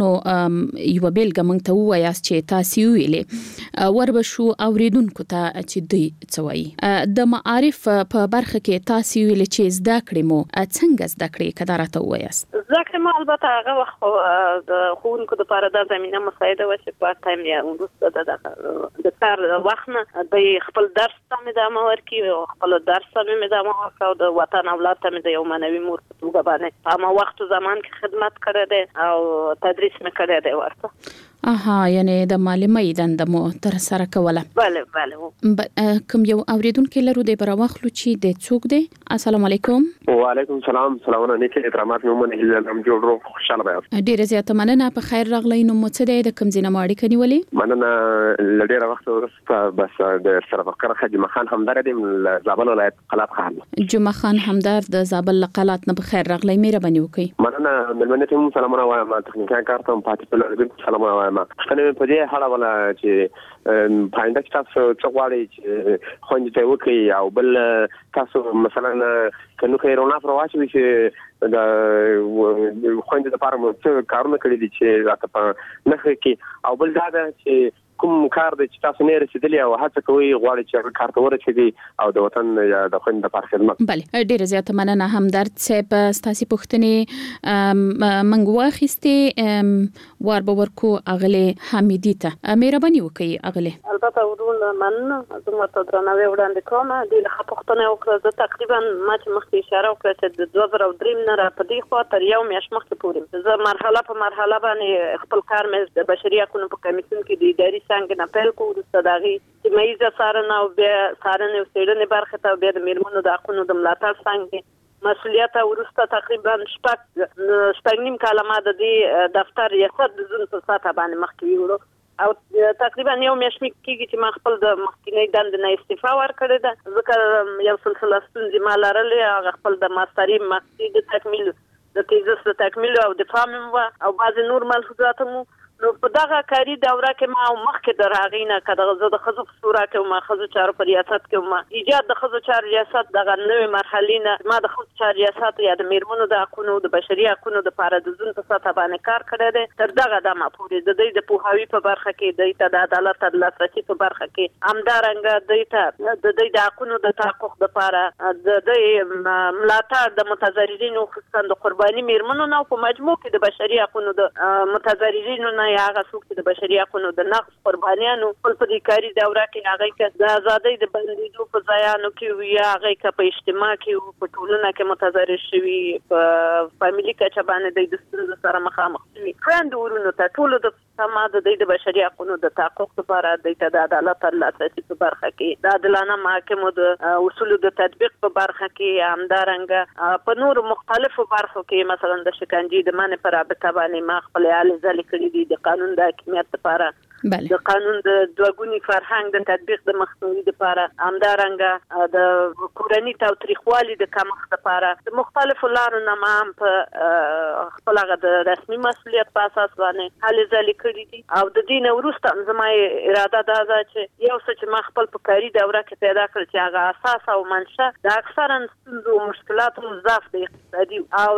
یو بیلګه موږ ته ووایاست چې تاسو ویلې وربشو اوریدونکو ته چې دوی څه وایي. د معارف په برخه کې تاسو ویلې چې زده کړې مو څنګه زده کړې که دا راته ووایاست؟ زده کړې مو البته هغه وخت د ښوونکو دپاره دا زمینه مساعده وه چې پارت ټایم یا وروسته د کار وخت نه دوی خپل درس ته مې ادامه ورکړي او خپل درس ته مې ادامه ورکړه او د وطن اولاد ته مې د یو معنوي مور په توګه باندې په همه وخت و زمان کې خدمت کړی دی او تدریس مې کړی دی ورته. اها یعنی د معلمۍ دنده مو تر سره کوله. بله بله. کوم یو اوریدونکی لرو دی به راواخلو چې د څوک دی؟ السلام علیکم. وعلیکم سلام. سلامونه نیکه احترامات مې ومنه هیله لرم جوړ روغ خوشحاله بیاست. ډېره زیاته مننه. په خیر راغلی. نوم مو څه دی؟ د کوم ځای نه مو اړیکه نیولې؟ مننه. له ډېره وخته وروسته بس د سره فکر جمعه خان همدار یم له زابل ولایت قلات خان. جمعه خان همدار د زابل قلات نه په خیر راغلی. مهرباني وکړئ. مننه. ملمنه ته سلامونه وایم. تخنیکي کار ته پاتې په لږ سلامونه وایم. خنه په دې حاله ولا چې پاینده تاسو څو غواړئ چې خوندې ته وکړي او بل تاسو مثلا کنو خیرونه پرواچوي چې د خوندې لپاره مو څه کارونه کړي دي چې راته په نښه کې او بل دا ده چې کوم کار دی چې تاسو نه رسیدلی او هڅه کوئ غواړئ چې کار ته ورسېږئ او د وطن یا د خوندې لپاره خدمت. بله ډېره زیاته مننه همدرد صاحب. ستاسې پوښتنې موږ واخیستې وار به ورکو اغلې حمیدي ته. مهرباني وکړئ اغلې. البته ورونه مننه. زه ورته درناوی وړاندې کوم. ډېره ښه پوښتنه وکړه. زه تقریبا ما چې مخکې اشاره وکړه چې د دوه زره دریم نه را په دې خوا تر یو میاشت مخکې پورې زه مرحله په مرحله باندې خپل کار مې د بشري حقونو په کمیسیون کې د اداري څنګه نه پیل کوو. وروسته د هغې سیمهییزه څارنه او بیا څارنې او څېړنې برخې ته او بیا د میرمنو د حقونو د ملاتړ څنګه مسؤلیت وروسته تقریبا شپږ شپږ نیم کاله ما د دې دفتر ریاست د زون په سطحه باندې مخکې ویوړو او تقریبا یو میاشت مې کېږي چې ما خپل د مخکینۍ دندې نه استعفا ورکړې ده ځکه یو سلسله ستونزې ما لرلې. هغه خپل د ماستري مقصد د تکمیل د تیزس د تکمیل او دفاع مې وه او بعضې نور ملحوظات مو. نو په دغه کاري دوره کې ما مخکې د هغې نه که دغه زه د ښځو په شورا کې وم ښځو چارو په ریاست کې وم ایجاد د ښځو چارو ریاست دغه نوې مرحلې نه ما د ښځو چارو ریاست یا د میرمنو د حقونو د بشري حقونو دپاره د زون په سطحه باندې کار کړی دی. تر دغه دمه پورې د دوی د پوهاوي په برخه کې دوی ته د عدالت د لاسرسي په برخه کې همدارنګه دوی ته د دوی د حقونو د تحقق دپاره د دوی ملاتړ د متضررینو خصوصا د قرباني میرمنو نه په مجموع کې د بشري حقونو د متضررینو نه یا هغه څوک چې د بشري حقوقو د نقض قربانیانو خپل په دې کاري دوره کې هغه کې د ازادۍ د بندیدو په ځایانو کې وي هغه کې په اجتماع کې په ټولنه کې متضرر شوي په فاميلي کچه باندې د ستونزو سره مخامخ شوي خويندو ورونو ته ټول د سماد د بشري حقوقو د تحقق لپاره د عدالت تر لاسرسي په برخه کې د عادلانه محاکمو د اصولو د تطبیق په برخه کې همدارنګه په نور مختلفو برخو کې مثلا د شکنجې د منع پر رابطه باندې ما خپل اعلی ځل کړی دي د قانون د حاکمیت لپاره د قانون د دوګونی فرهنګ د تطبیق د مخنیوي لپاره همدارنګه د کورنۍ تاوتریخوالي د کمښت لپاره د مختلفو لارو نه ما په خپل هغه د رسمي مسؤلیت په اساس باندې هلي ځلې کړی دي او د دین وروسته زما اراده دا ده چې یو څه چې ما خپل په کاري دوره کې پیدا کړ چې هغه اساس او منشأ د اکثرا ستونزو او مشکلاتو ضعف د اقتصادي او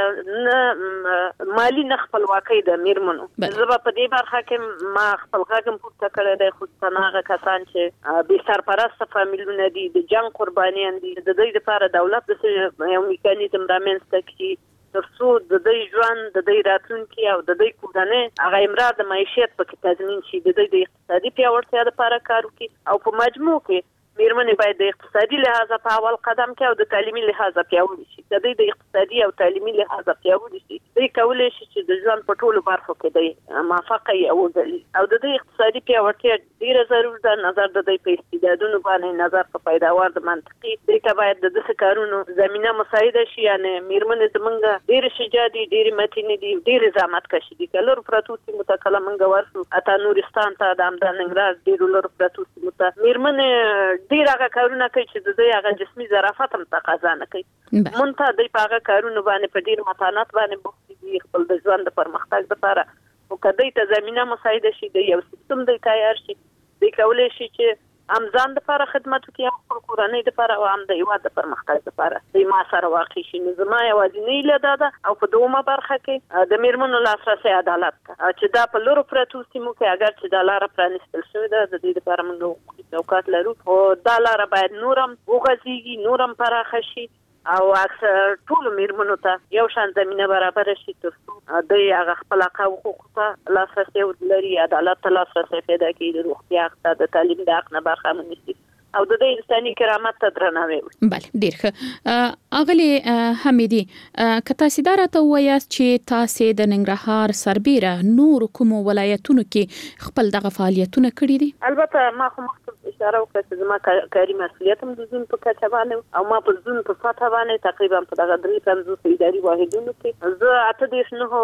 د مالی نه خپلواکۍ د میرمنو زه په دې برخه کې ما خپل غږم پورته کړی دی خو هغه کسان چې بې سرپرسته فامیلونه دي د جنګ قربانیان دي د دوی لپاره دولت د یو میکانیزم رامنځته کړي ترڅو د دوی ژوند د دوی راتلونکي او د دوی کورنۍ هغه امرار د معیشت پکې تضمین شي د دوی د اقتصادي پیاوړتیا لپاره کار وکړي او په مجموع کې میرمنې باید د اقتصادي لحاظ په اول قدم کې او د تعلیمي لحاظ پیاوړې شي د دوی د اقتصادي او تعلیمي لحاظ پیاوړې شي دوی کولای شي چې د ژوند په ټولو برخو کې د موافقه او ځلي او د دوی اقتصادي پیاوړتیا ډیره ضروري ده نظر د دوی په استعدادونو باندې نظر په پیداوار د منطقي دوی ته باید د دې کارونو زمينه مساعده شي یعنی میرمنې زمونږ ډیره شجاعي ډیره متینې دي ډیره زحمت کشي دي کلر پروتوسی متکلم منګ ورسو اته نورستان ته د امدان نګراز ډیره لور پروتوسی مت میرمنې ډیر هغه کارونه کوي چې د دوی هغه جسمي ظرافت هم تقاضا نه کوي مونته د هغه کارونه باندې په ډیر متانت باندې بوختي دي خپل د ژوند پرمختګ لپاره او کدی ته زمينه مساعده شي د یو سیستم د تیار شي د کولای شي چې ام ځان لپاره خدمت وکړي خپل کورنۍ لپاره او هم د هیواد پرمختګ لپاره د ما سره واقع شي نو زما یوازینی لیدل ده او په دومره برخه کې د میرمنو لاسرسي عدالت چې دا په لورو پروتو سیمو کې اگر چې د لار پرانستل شوی ده د دې لپاره موږ چوکاټ لرو او دا لار باید نورم وغځيږي نورم پراخه شي او اکثر ټول میرمنو ته یو شان زمينه برابر شي ترڅو د هغه خپل حقوق ته لاسرسي ولري عدالت ته لاسرسي پیدا کړي د روغتیا د تعلیم د حق نه برخه منشي او د انساني کرامت ته درناوی بله ډیر ښه اغلی حمیدي کته سیداره ته وایاست چې تاسو د ننګرهار سربېره نور کوم ولایتونو کې خپل دغه فعالیتونه کړی دي البته ما خو اشاره وکړه چې زما کاري مسؤلیت هم د زون په کچه باندې او ما په زون په سطح باندې تقریبا په دغه درې پنځوس اداري واحدونو کې زه اته دیش نه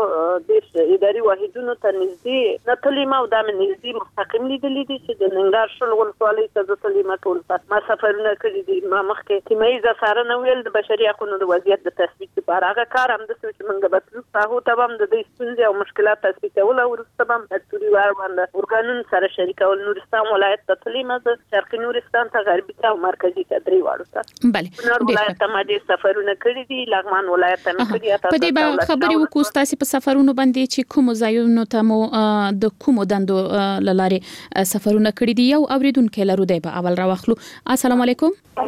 د اداري واحدونو ته نږدې نه تلیم او د نږدې مستقیم لیدلې دي چې د ننګرهار شل ولسوالۍ ته تلیم ټول ما سفرونه کړی دي ما مخکې تیمایي څارنه ویل د بشري حقوقو د وضعیت د تثبیت لپاره هغه کار هم د څه چې موږ به تاسو ته هم د دې ستونزې او مشکلات تثبیتول او ورسته هم د ټولي وار باندې اورګانون سره شریکول نورستان ولایت ته تلیم د شرقي نورستان ته غربي ته او مرکزي ته درې واړو ته بله نور ولایت ته ما دې سفرونه کړی دي لغمان ولایت ته مې کړی په دې به خبري وکړو تاسو په سفرونو باندې چې کوم ځایونو ته مو د کوم دندو لاره سفرونه کړی دي یو اوریدونکو لرو دی په اول راوخلو السلام علیکم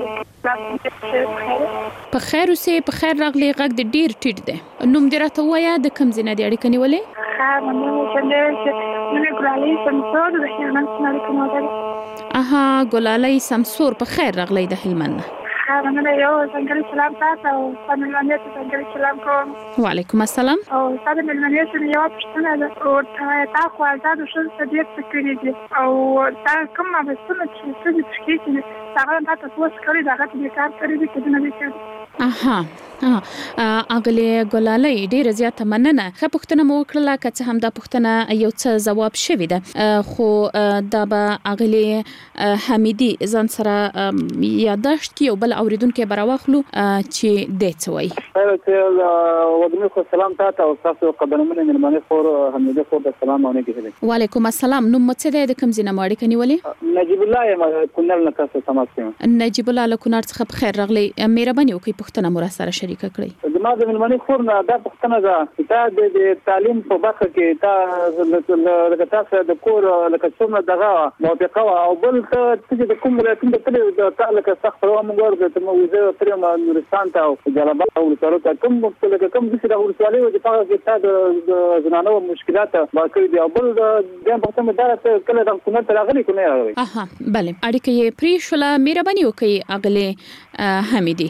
په خیر اوسې په خیر راغلی غږ د ډیر ټیټ دی نوم دې راته وایه د کوم ځای نه دی اړیکه نیولې ها منو څنګه چې منو ګلالي سمسور د هلمند څخه اړیکه نیولې اها ګلالي سمسور په خیر راغلی د هلمند ها منو یو څنګه سلام تاسو او فاميلانه ته څنګه سلام کوم وعلیکم السلام او تاسو د ملمنې سره یو پښتنه ده او تاسو خو آزاد شول ستې فکرې دي او تاسو کومه به څه چې څه دې تشکیل هغه تاسو اوس کړی دا غته کار کړی دي چې نه وکړي اها اغلی ګلالي ډیره زیاته مننه خه پښتنه مو کړله که هم دا پښتنه یو څه جواب شوی ده خو دا به اغلی حمیدي ځان سره یاداشت کی او بل اوریدونکو براوخلو چې د څوي خیر ودمه خو سلام تاسو او تاسو قدرمنه ملمنه خور حمیدي خور د سلام علیکم وعلیکم السلام نو مڅ د کوم زینه ماړی کني ولي نجیب الله کونل نه تاسو سماسته نجیب الله له کونړ څخه بخیر راغلی مهرباني وکړئ پښتنه مور سره شریک کړئ زما د ملمنې خور نه دا پوښتنه ده چې تا د تعلیم په برخه کې تا لکه تاسو د کور لکه څومره دغه موافقه او بل ته چې د کوم ولایتونو ته د تعلق سخت روان موږ ته مو زه ترې ما نورستان ته او جلبه او سره کوم لکه کوم څه د ولسوالۍ او د هغه کې تا د زنانو مشکلات واقع دي او بل د پښتنو دغه کله د حکومت راغلي کومه راغلي اها بله اړیکه یې پرې شوله مهرباني وکړئ اغله حمیدي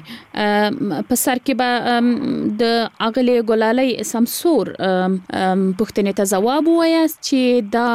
په سر کې به د اغله ګلالۍ سمسور پښتنې ته جواب وایاست چې دا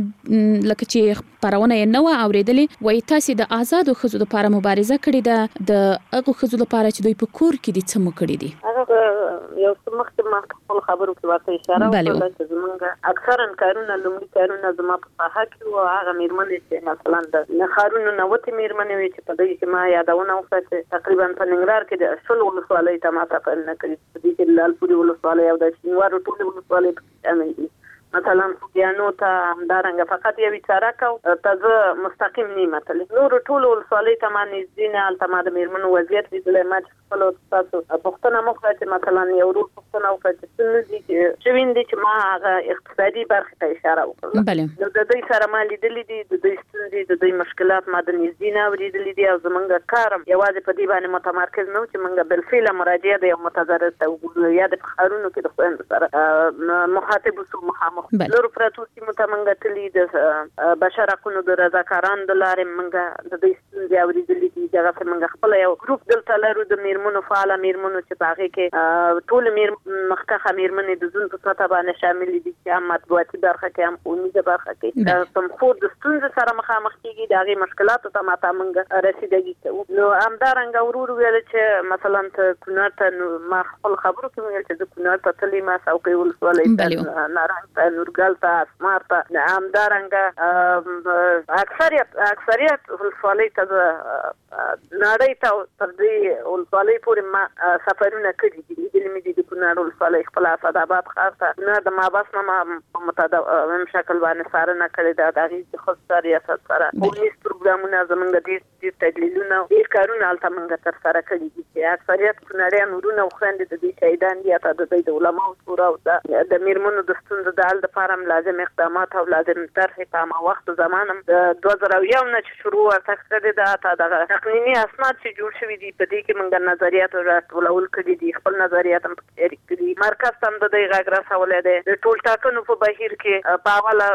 لکه چې پرونه نو اوریدلې وای تاسو د آزادو خزو لپاره مبارزه کړې ده د هغه خزو لپاره چې دوی په کور کې دي څه مو کړی دي هغه یو څه مخکې ما خپل خبرو کې ورته اشاره وکړه چې زمونږ اکثرا کارونه لومړي کارونه زما په ساحه کې او هغه میرمنې چې مثلا د نخارونو نوته میرمنې وي چې په دې کې ما یادونه وکړه چې تقریبا په ننګرهار کې د اصل ولسوالۍ ته ما ته نه کړی په دې کې لالپوري ولسوالۍ او د شینوار ټول ولسوالۍ شامل دي مثلا فوجانو ته همدارنګه فقط یو بیچاره کو تازه مستقیم نیمه تل نور ټول ولسوالۍ ته ما نږدې نه التما د میرمنو وضعیت لیدلې ما خپل تاسو پښتنه مخه چې مثلا یو ورو پښتنه او چې څنګه دي چې شوین دي چې ما هغه اقتصادي برخه ته اشاره وکړه بله نو د دې سره ما لیدلې دي د دې ستونزې د دې مشکلات ما د نږدې نه ولیدلې دي او زمونږ کارم یوازې په دې باندې متمرکز نه چې مونږ بل فعل مراجعه د یو متضرر ته وګورو یا د خارونو کې د خويند سره مخاطب سو مخامخ نور پراتو سیمو ته مونږ تللی د بشر حقوقو د رضاکاران د لارې مونږ د دې ستونزې اوریدلې دي چې هغه مونږ خپل یو ګروپ دلته لرو د میرمنو فعال میرمنو چې باغې کې ټول میر مخکخه میرمنې د زون په ساته باندې شامل دي چې هم مطبوعاتي برخه کې هم قومي برخه کې تم خو د ستونزې سره مخامخ کیږي د هغه مشکلاتو ته ماته مونږ رسیدګي کوو نو همدارنګه ورور ویل چې مثلا ته کونړ ته ما خپل خبرو کې ویل چې د کونړ ته تللی ما ساوکي ولسوالۍ نارنج نورګل ته اسمار ته همدارنګه اکثریت اکثریت ولسوالۍ ته نړۍ ته تر دې ولسوالۍ پورې ما سفرونه کړي دي د مې د کونړ ولسوالۍ خپل اسداباد ښار ته نه د مابس نه په متداوم شکل باندې سارنه کړي دا د هغې خصوصي ریاست سره پولیس پروګرامونه زمونږ د دې تدلیلونه ډېر کارونه هلته مونږ ترسره کړي دي چې اکثریت کونړیان ورونه او خویندې د دې شهیدان دي حتی د دوی د علماو شورا او د میرمنو د ستونزو د حل دپاره هم لازم اقدامات او لازم طرحې په همه وخت زمان هم د دوه زره یو نه چې شروع ورته کړې ده حتی دغه تقنیني اسناد چې جوړ شوي دي په دې کې مونږ نظریات راټولول کړي دي خپل نظریات هم پکې شریک کړي مرکز ته هم د دوی غږ رسولی دی د ټول ټاکنو په بهیر کې په اوله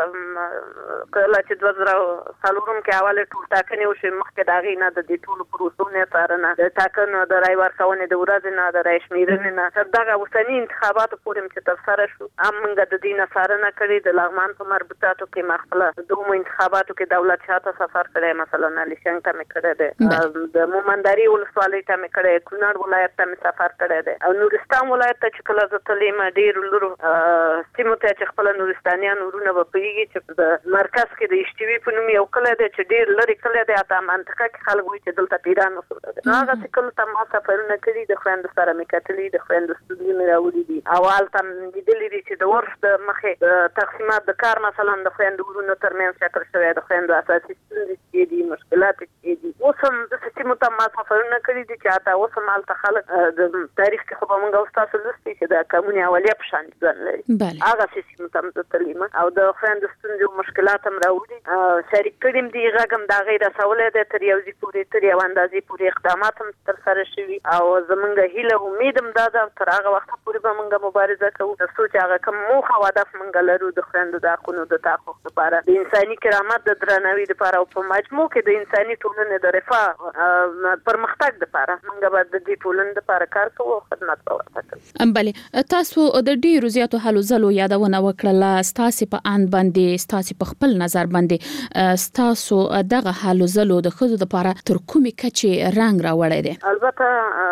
کله چې دوه زره څلورم کې اوله ټول ټاکنې وشوې مخکې د هغې نه د دې ټولو پروسو نه څارنه د ټاکنو د رای ورکونې د ورځې نه د رای شمېرنې نه تر دغه اوسني انتخاباتو پورې چې ترسره شو هم مونږ د دې نه څارنه کړې د لغمان په مربوطاتو کې ما خپله د دومو انتخاباتو کې دولت شاه ته سفر کړی مثلا علیشنګ ته مې کړی دی د مومندري ولسوالۍ ته مې کړی کونړ ولایت ته مې سفر کړی دی او نورستان ولایت ته چې کله زه تللی یم ډېرو لرو سیمو ته چې خپله نورستانیان ورونه به پوهېږي چې د مرکز کې د اشتوي په نوم یو کلی دی چې ډېر لرې کلی دی حتی منطقه کې خلک وایي چې دلته پیران اوسېده دی نو هغسې کلو ته ما سفرونه کړي د خویندو سره مې کتلي د خویندو ستونزې مې راوړي دي او هلته مې لیدلي دي چې د ورش د مخې د تقسیمات د کار مثلا د خویندو ورونو ترمنځ شکل شوی د خویندو اساسي ستونزې چې دي مشکلات چې دي اوس هم داسې سیمو ته ما سفرونه کړي دي چې حتی اوس هم هلته خلک د تاریخ کې خو به مونږ او ستاسو لوستي چې د کمونې اولیه په شان ژوند لري هغسې سیمو ته هم زه تللي یم او د خویندو ستونزې او مشکلات هم راوړي شریک کړي م دي غږ هم د هغې رسولی دی تر یو ځي پورې تر یو اندازې پورې اقدامات هم ترسره شوي او زمونږ هیله امید هم دا ده تر هغه وخته پورې به مونږ مبارزه کوو تر څو چې هغه کوم موخه او هدف مونږ لرو د خویندو د حقونو د تحقق لپاره د انساني کرامت د درناوي لپاره او په مجموع کې د انساني ټولنې د رفاه پرمختګ لپاره مونږ به د دې ټولنې لپاره کار کوو او خدمت به ورته کوو بلې تاسو د ډېرو زیاتو هلو ځلو یادونه وکړله ستاسې په اند باندې ستاسې په خپل نظر باندې ستاسو دغه هلو ځلو د ښځو دپاره تر کومې کچې رنګ راوړی دی البته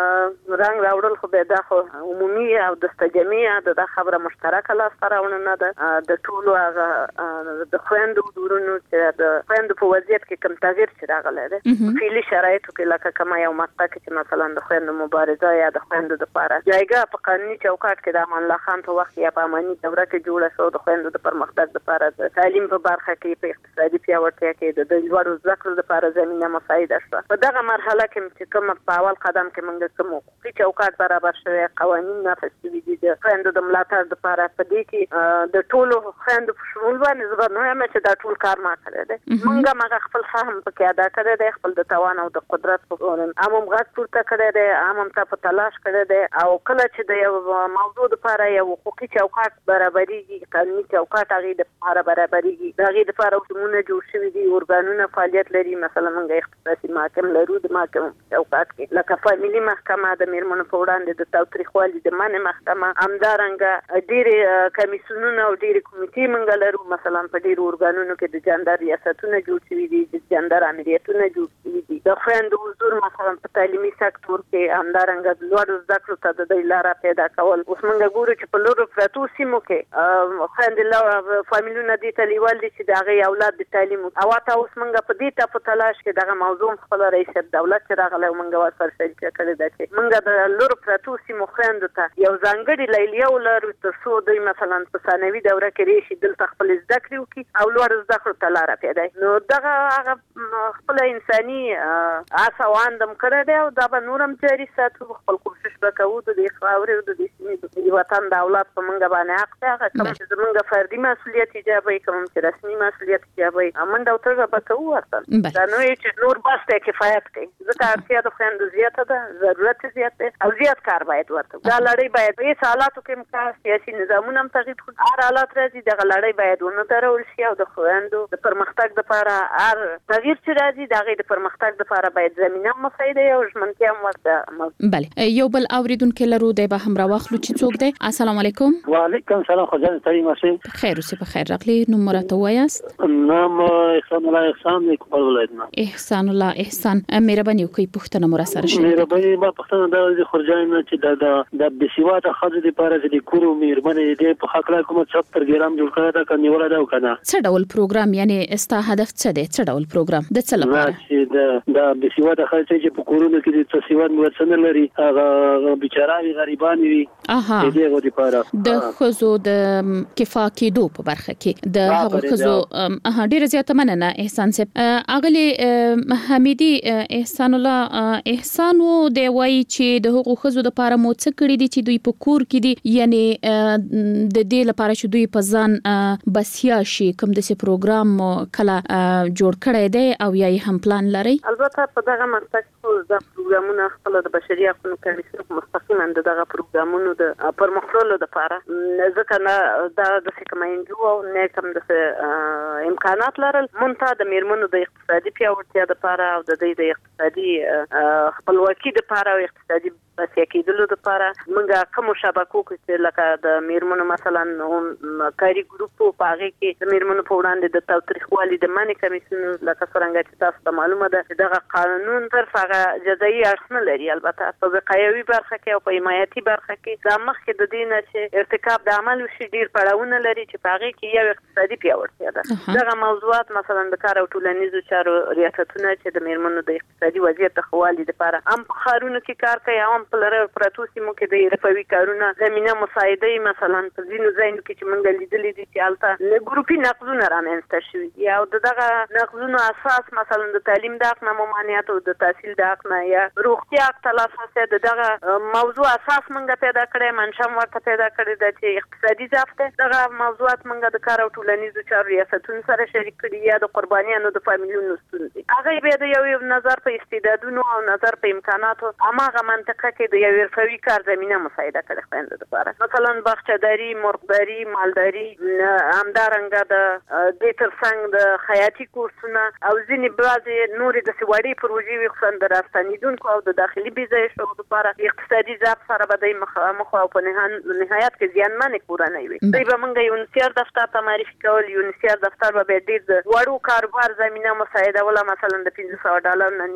رنګ راوړل خو بیا دا خو عمومي او دستجمعي د دا خبره مشترکه لاسته راوړنه ده د ټولو هغه د خویندو ورونو چې د خویندو په وضعیت کې کوم تغییر چې راغلی دی فعلي شرایطو حالاتو کې لکه کما یو مقطع کې مثلا د خويندو مبارزه یا د خويندو د لپاره جایګه په قانوني چوکاټ کې د امان الله خان په وخت یا په اماني دوره کې جوړه شو د خويندو د پرمختګ لپاره د تعلیم په برخه کې په اقتصادي پیاوړتیا کې د لوړو زده کړو لپاره زمينه مساعده شوه. په دغه مرحله کې چې کوم په اول قدم کې موږ کوم حقوقي چوکاټ برابر شوی قوانين نافذ شوي دي د خويندو د ملاتړ لپاره په دې کې د ټولو خويندو په شمول باندې زبر نه یم چې دا ټول کار ما کړی دی. موږ ما خپل فهم پکې ادا کړی دی، خپل د توان او د قدرت په اړه عام غږ پورته کړی دی، عام ته په تلاش کړی دی او کله چې د یو موضوع لپاره یو حقوقي چوکاټ برابرېږي قانوني چوکاټ هغه د لپاره برابرېږي د هغه لپاره حکومتونه جوړ شوي دي، ارګانونه فعالیت لري. مثلا موږ اختصاصي محکمه لرو د محکمې چوکاټ کې لکه فاميلي محکمه د میرمنو په وړاندې د تاوتریخوالي د منع محکمه همدارنګه ډېرې کمیسیونونه او ډېرې کمیټې موږ لرو. مثلا په ډېرو ارګانونو کې د جندر ریاستونه جوړ شوي دي، د جندر امریتونه جوړ شوي دي. د خويندو حضور مثلا په تعلیمي سکتور کې همدارنګه د لوړو زده کړو ته د دوی لاره پیدا کول. اوس موږ ګورو چې په لوړو پرتو سیمو کې خويندې فامیلونه دي ته لیوال دي چې د هغې اولاد د تعلیم او تا اوس موږ په دې ته په تلاش کې دغه موضوع خپل رئیس دولت چې راغلی موږ ورسره شریکه کړې ده چې موږ د لوړو پرتو سیمو خويندو ته یو ځانګړي لیلیه ولرو تر څو دوی مثلا په ثانوي دوره کې راشي دلته خپل زده کړې وکړي او لوړو زده کړو ته لاره پیدا کړي. نو دغه هغه خپل انساني آسه واندم کړی دی او دا به نورم جاري ساتو. خپل کوشش وکړو د دې خاورې او د دې سیمې د وطن د اولاد په موږ باندې حق دی هغه کوم چې زموږ فردي مسؤلیت ایجابوي کوم چې رسمي مسؤلیت ایجابوي منډه او ترغه به کوو ورته دا نو چې نور بس ته کفایت کوي ځکه اړتیا د خويندو زیاته ده، ضرورت زیات دی او زیات کار باید ورته. دا لړۍ باید په هیڅ حالاتو کې مکا سیاسي نظامونه هم تغییر کړي. هر حالات راځي دغه لړۍ باید ونه درول شي او د خويندو د پرمختګ لپاره هر تغییر چې راځي د هغې د پرمختګ لپاره باید زمینه مساعده او ژمنتیا هم ورته. بله یو بل اوریدونکو لرو دی به هم راوخلو چې څوک دی. السلام علیکم. وعلیکم سلام. خدای دې تعین وشي. خیر اوسې په خیر راغلی. نوم مرته وایاست؟ نام احسان الله احسان دی کوم ولایت نه. احسان الله احسان مهرباني وکړئ پوښتنه مو را سره شي. مهرباني ما پوښتنه د خورجان نه چې د د بسیواته خځې لپاره چې کورو مهرباني دې په حق لا کوم څه پروګرام جوړ کړی دا کني ولا دا کنه څه ډول پروګرام یعنی استا هدف څه دی؟ څه ډول پروګرام د څه لپاره چې د د بسیواته خځې چې په کورونو کې د تسویات موثر لري هغه بیچارهوي غریبان وي اها دې لپاره د خزو د کفا کېدو په برخه کې د هغو خزو اها ډیره زیاته مننه احسان صاحب. اغلی حمیدی احسان الله احسان وو دی وای چې د هغو خزو د لپاره مو څه کړی دي چې دوی په کور کې دي یعنی د دې لپاره چې دوی په ځان بسیا شي کوم د سي پروګرام کله جوړ کړی دی او یا هم پلان لري؟ البته په دغه مقطع کې د پروګرامونو خپل د بشري حقوقو کمیسیون مستقیما دغه پروګرامونو د پرمختللو لپاره ځکه نه دا د سیکماینجو او نه کوم د امکانات لرل مونته د میرمنو د اقتصادي پیاوړتیا لپاره او د دې د اقتصادي خپلواکي لپاره او اقتصادي بسیا کېدلو لپاره موږ کوم شبکو کې لکه د میرمنو مثلا کاری ګروپ په هغه کې د میرمنو په وړاندې د تاوتریخوالي د منع کمیسیون لکه څنګه چې تاسو ته معلومه ده چې دغه قانون تر هغه جزایي اړخ نه لري. البته په وقایوي برخه کې او په حمایتي برخه کې دا مخکې د دې نه چې ارتکاب د عمل وشي ډیر پړاوونه لري چې په هغه کې یو اقتصادي پیاوړتیا ده. دغه موضوعات مثلا د کار او ټولنیزو چارو ریاستونه چې د میرمنو د اقتصادي وضعیت د ښه والي لپاره هم په ښارونو کې کار کوي هم په لرې پرتو سیمو کې د رفاهي کارونه زمینه مساعده مثلا په ځینو ځایونو کې چې موږ لیدلي دي چې هلته ګروپي نقضونه رامنځته شوي دي او د دغه نقضونو اساس مثلا د تعلیم د حق نه ممانعت او د تحصیل د حق نه یا روغتیا حق ته لاسرسی د دغه موضوع اساس موږ پیدا کړی منشم ورته پیدا کړی ده چې اقتصادي ضعف دی. دغه موضوعات موږ د کار او ټولنیزو چارو ریاستونو سره شریک کړي یا د قربانیانو د فامیلیونو ستونزې هغه بیا د یو نظر په استعدادونو او نظر په امکاناتو هماغه منطقه کې د یو حرفوي کار زمینه مساعده کړي خويندو لپاره مثلا باغچه‌داري، مرغداري، مالداري همدارنګه د دې ترڅنګ د خیاطي کورسونه او ځینې بعضې نورې د سوړې پروژې وي خصوصا د راستنیدونکو او د داخلي بیځایشو لپاره اقتصادي ضعف سره به دوی مخ او په نهایت کې زیانمنې کورنۍ وي. دوی به موږ یونیسیر دفتر ته معرفي کول. یونیسیر دفتر به ډېر د وړو کاروبار زمینه مساعده ولا مثلا د پنځه سوه ډالر نه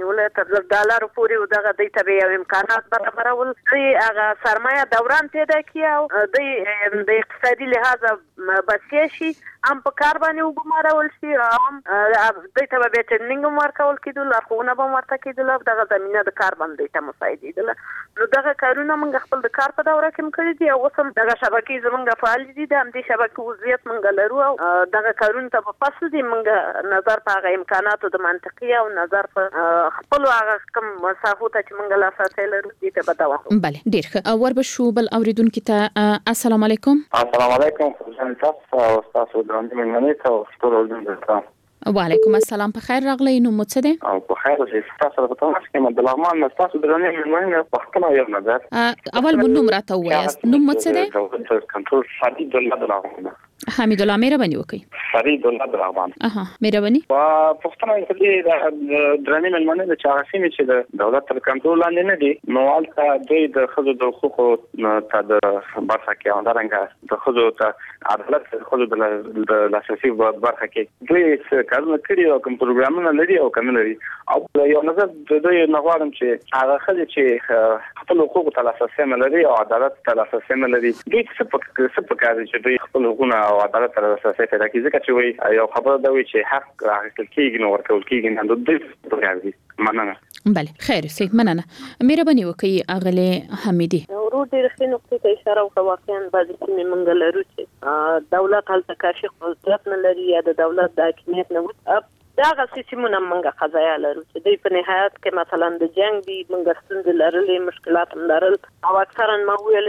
ونیول تر زر ډالر پورې دغه د تبعیض امکانات برابرول دوی هغه سرمایه دوران پیدا کیاو دوی د اقتصادي لحاظ بسیا شي هم په کار باندې وګمارول شي هم دوی ته به ټریننګ ورکول کېدل لارښوونه به ورته کېدل دغه زمينه د کار باندې ته مساعدېدل نو دغه کارونه موږ خپل د کار په دوره کې کړی دي او اوس هم دغه شبکې زموږ فعال دي د همدې شبکې وضعیت موږ لرو او دغه کارونه ته په پس دي موږ نظر په هغه امکاناتو د منطقي او نظر په خپل هغه کوم مسافو ته چې موږ لاسته لرو دي ته بداوه بله ډیر ښه وربشو بل اوریدونکو ته السلام علیکم السلام علیکم خدای تاسو او تاسو د مننه ته ټول ولدم وعلیکم السلام په خیر راغلی نو مو څه دی او په خیر اوسئ تاسو په تاسو کې مد الرحمن تاسو د رنګ مننه په خپل یو نظر اول مو نوم راته وایاست نوم مو څه دی کنټرول فرید الله الرحمن حمید الله مهرباني وکړئ فرید الله الرحمن اها مهرباني په پښتنه کې د درنې ملمنه د چارسینې چې د دولت تر کنټرول لاندې نه دي نو البته دوی د خزو د حقوقو ته د برخه کې اندرنګ د خزو ته عدالت خزو د لاسرسي برخه کې دوی کارونه کړي او کوم پروګرامونه لري او کوم لري او یو نظر د دوی نغواړم چې هغه خزه چې خپل حقوق ته لاسرسي لري او عدالت ته لاسرسي لري دوی څه په څه په کار چې دوی خپل حقوق او عدالت ته لاسرسي پیدا کوي ځکه چې وي یو خبره دا وي چې حق اخیستل کیږي نو ورکول کیږي نه د دې په کار دي مننه بله خیر سي مننه مهرباني وکړئ اغله حمیدي ورو ډیر ښه نقطې ته اشاره وکړه واقعا بعضې سیمې موږ لرو چې دولت هلته کافي قدرت نه لري یا د دولت د حاکمیت نه دغه سیستمونه موږ قضایا لرو چې دوی په نهایت کې مثلا د جنگ دي موږ ستونزې لرلې مشکلات هم لرل او اکثرا ما ویل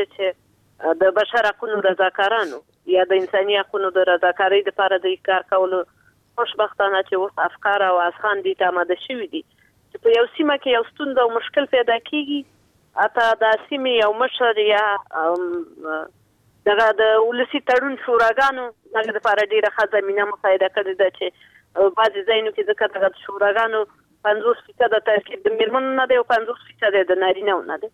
چې د بشر حقوقو رضاکارانو یا د انساني حقوقو د رضاکارۍ لپاره د کار کولو خوشبختانه چې اوس افکار او اسخان دي ته آماده شوي دي چې په یو سیمه کې یو ستونزه او مشکل پیدا کیږي اته د سیمې یو مشر یا دغه د ولسی تړون شوراګانو دغه لپاره ډیره ښه زمینه مساعده کړې ده چې بعضې ځایونو کې ځکه دغه شوراګانو پنځوس فیصده ترکیب د میرمنو نه دی او پنځوس فیصده د نارینه‌و نه دی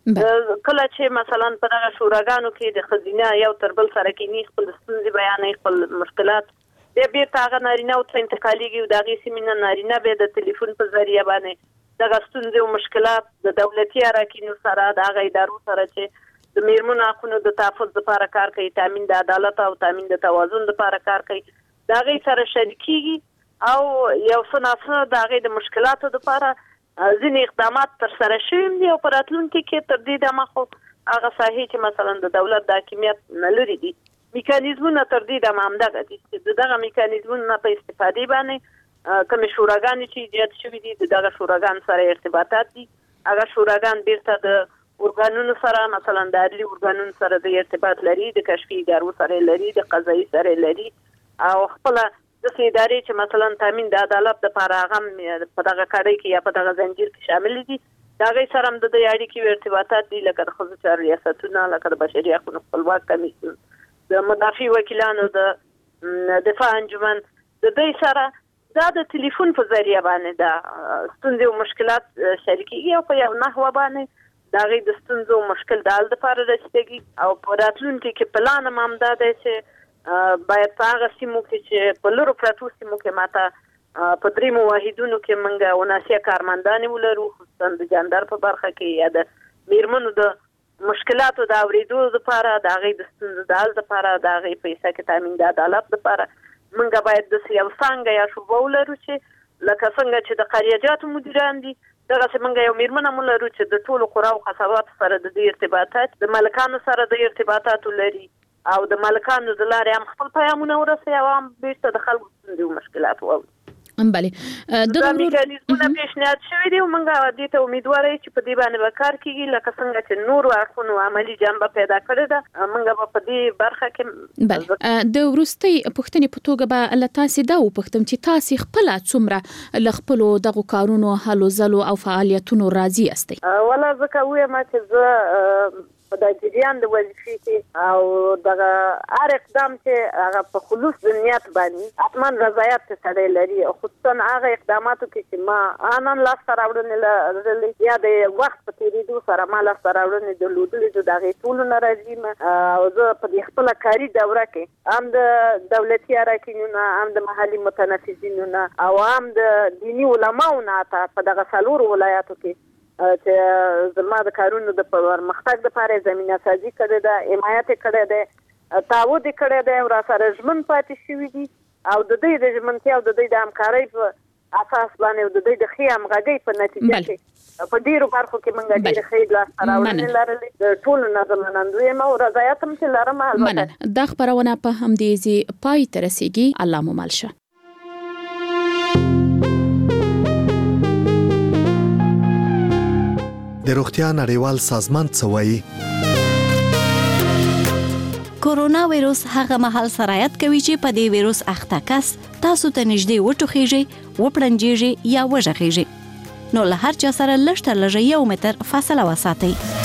کله چې مثلا په دغه شوراګانو کې د ښځینه یو تر بل سره کینی خپل ستونزې بیانوي خپل مشکلات بیا بیرته هغه نارینه‌و ته انتقالیږي او د هغې سیمې نه نارینه بیا د تلیفون په ذریعه باندې دغه ستونزې او مشکلات د دولتي اراکینو سره د هغه ادارو سره چې د میرمنو حقونو د تحفظ لپاره کار کوي تامین د عدالت او تامین د توازن لپاره کار کوي د هغې سره شریکېږي او یو څه ناڅه د هغې د مشکلاتو لپاره ځینې اقدامات تر سره شوي دي او په راتلونکي کې تر دې دمه خو هغه ساحې چې مثلا د دولت د حاکمیت نه لرې دي میکانیزمونه تر دې دمه همدغه دي چې د دغه میکانیزمونو په استفادې باندې کومې شوراګانې چې ایجاد شوي دي د دغه شوراګانو سره ارتباطات دي هغه شوراګان بیرته د ارګانونو سره مثلا د عدلي ارګانونو سره د ارتباط لري د کشفي ادارو سره لري د قضایي سره لري او خپله داسې ادارې چې مثلا تامین د عدالت لپاره هغه په دغه کړۍ کې یا په دغه زنجیر کې شامل دي د هغې سره هم د دوی اړیکې او ارتباطات دي لکه د ښځو چارو ریاستونه لکه د بشري حقوقو خپلواک کمیسیون د مدافع وکیلانو د دفاع انجمن د دوی سره دا د تلیفون په ذریعه باندې د ستونزې او مشکلات شریکېږي او په یو نحوه باندې د هغې د ستونزو او مشکل د حل دپاره رسېږي او په راتلونکي کې پلان هم همدا دی چې باید په هغه سیمو کې چې په لرو پرتو سیمو کې ماته په دریمو واحدونو کې موږ وناسیه کارمندانې ولرو خصوصا د جاندار په برخه کې یا د میرمنو د مشکلاتو د اورېدو لپاره د هغې د ستونزو د حل لپاره د هغې په حصه کې تامین د عدالت لپاره موږ باید داسې یو څانګه یا شعبه ولرو چې لکه څنګه چې د قریجاتو مدیران دي دغسې موږ یو میرمنه هم ولرو چې د ټولو قرا او قصباتو سره د دې ارتباطات د ملکانو سره د ارتباطاتو لري او د مالکانو د لارې هم خپل پیغامونه ورسوي او هم بیرته د خلکو ستونزې او مشکلات واوري بله دا میکانیزمونه پیشنهاد شوي دي او موږ دې ته امیدواره یو چې په دې باندې به کار کېږي لکه څنګه چې نورو اړخونو عملي جنبه پیدا کړې ده موږ به په دې برخه کې بله د وروستۍ پوښتنې په توګه به له تاسې دا وپوښتم چې تاسې خپله څومره له خپلو دغو کارونو هلو ځلو او فعالیتونو راضي یاستئ والا ځکه ووایم چې زه په د جریان د وظیفې کې او دغه هر اقدام چې هغه په خلوص د نیت باندې اتمن رضایت ته سړی لري او خصوصا هغه اقداماتو کې چې ما انن لاس راوړنې لرلې یا د وخت په تیریدو سره ما لاس راوړنې د لودلې د دغه ټول نه راځي او زه په خپل کاري دوره کې هم د دولتي اراکینونو هم د محلي متنفذینونو او هم د دینی علماو نه په دغه څلور ولایاتو کې چې زما د کارونو د پرمختګ لپاره زمينه سازي کړې ده حمایت کړې ده تعهد کړې ده او را سره ژمن پاتې شوې دي او د دې د ژمنتیا او د دې د همکارۍ په اساس باندې او د دې د خې همغږۍ په نتیجه کې په ډیرو برخو کې موږ ډېر ښه لاس راوړل لرلې د ټول نظم نندوي ما او رضایت هم چې لرم البته د خبرونه په همدې زی پای تر رسیدي الله مو مالشه. د روغتیا نړیوال سازمان څه وایي؟ کورونا وایروس هغه مهال سرایت کوي چې په دې وایروس اخته کس تاسو ته نږدې وټوخیږي، وپړنجیږي یا وژغیږي. نو له هر چا سره لږ تر لږه یو متر فاصله وساتئ.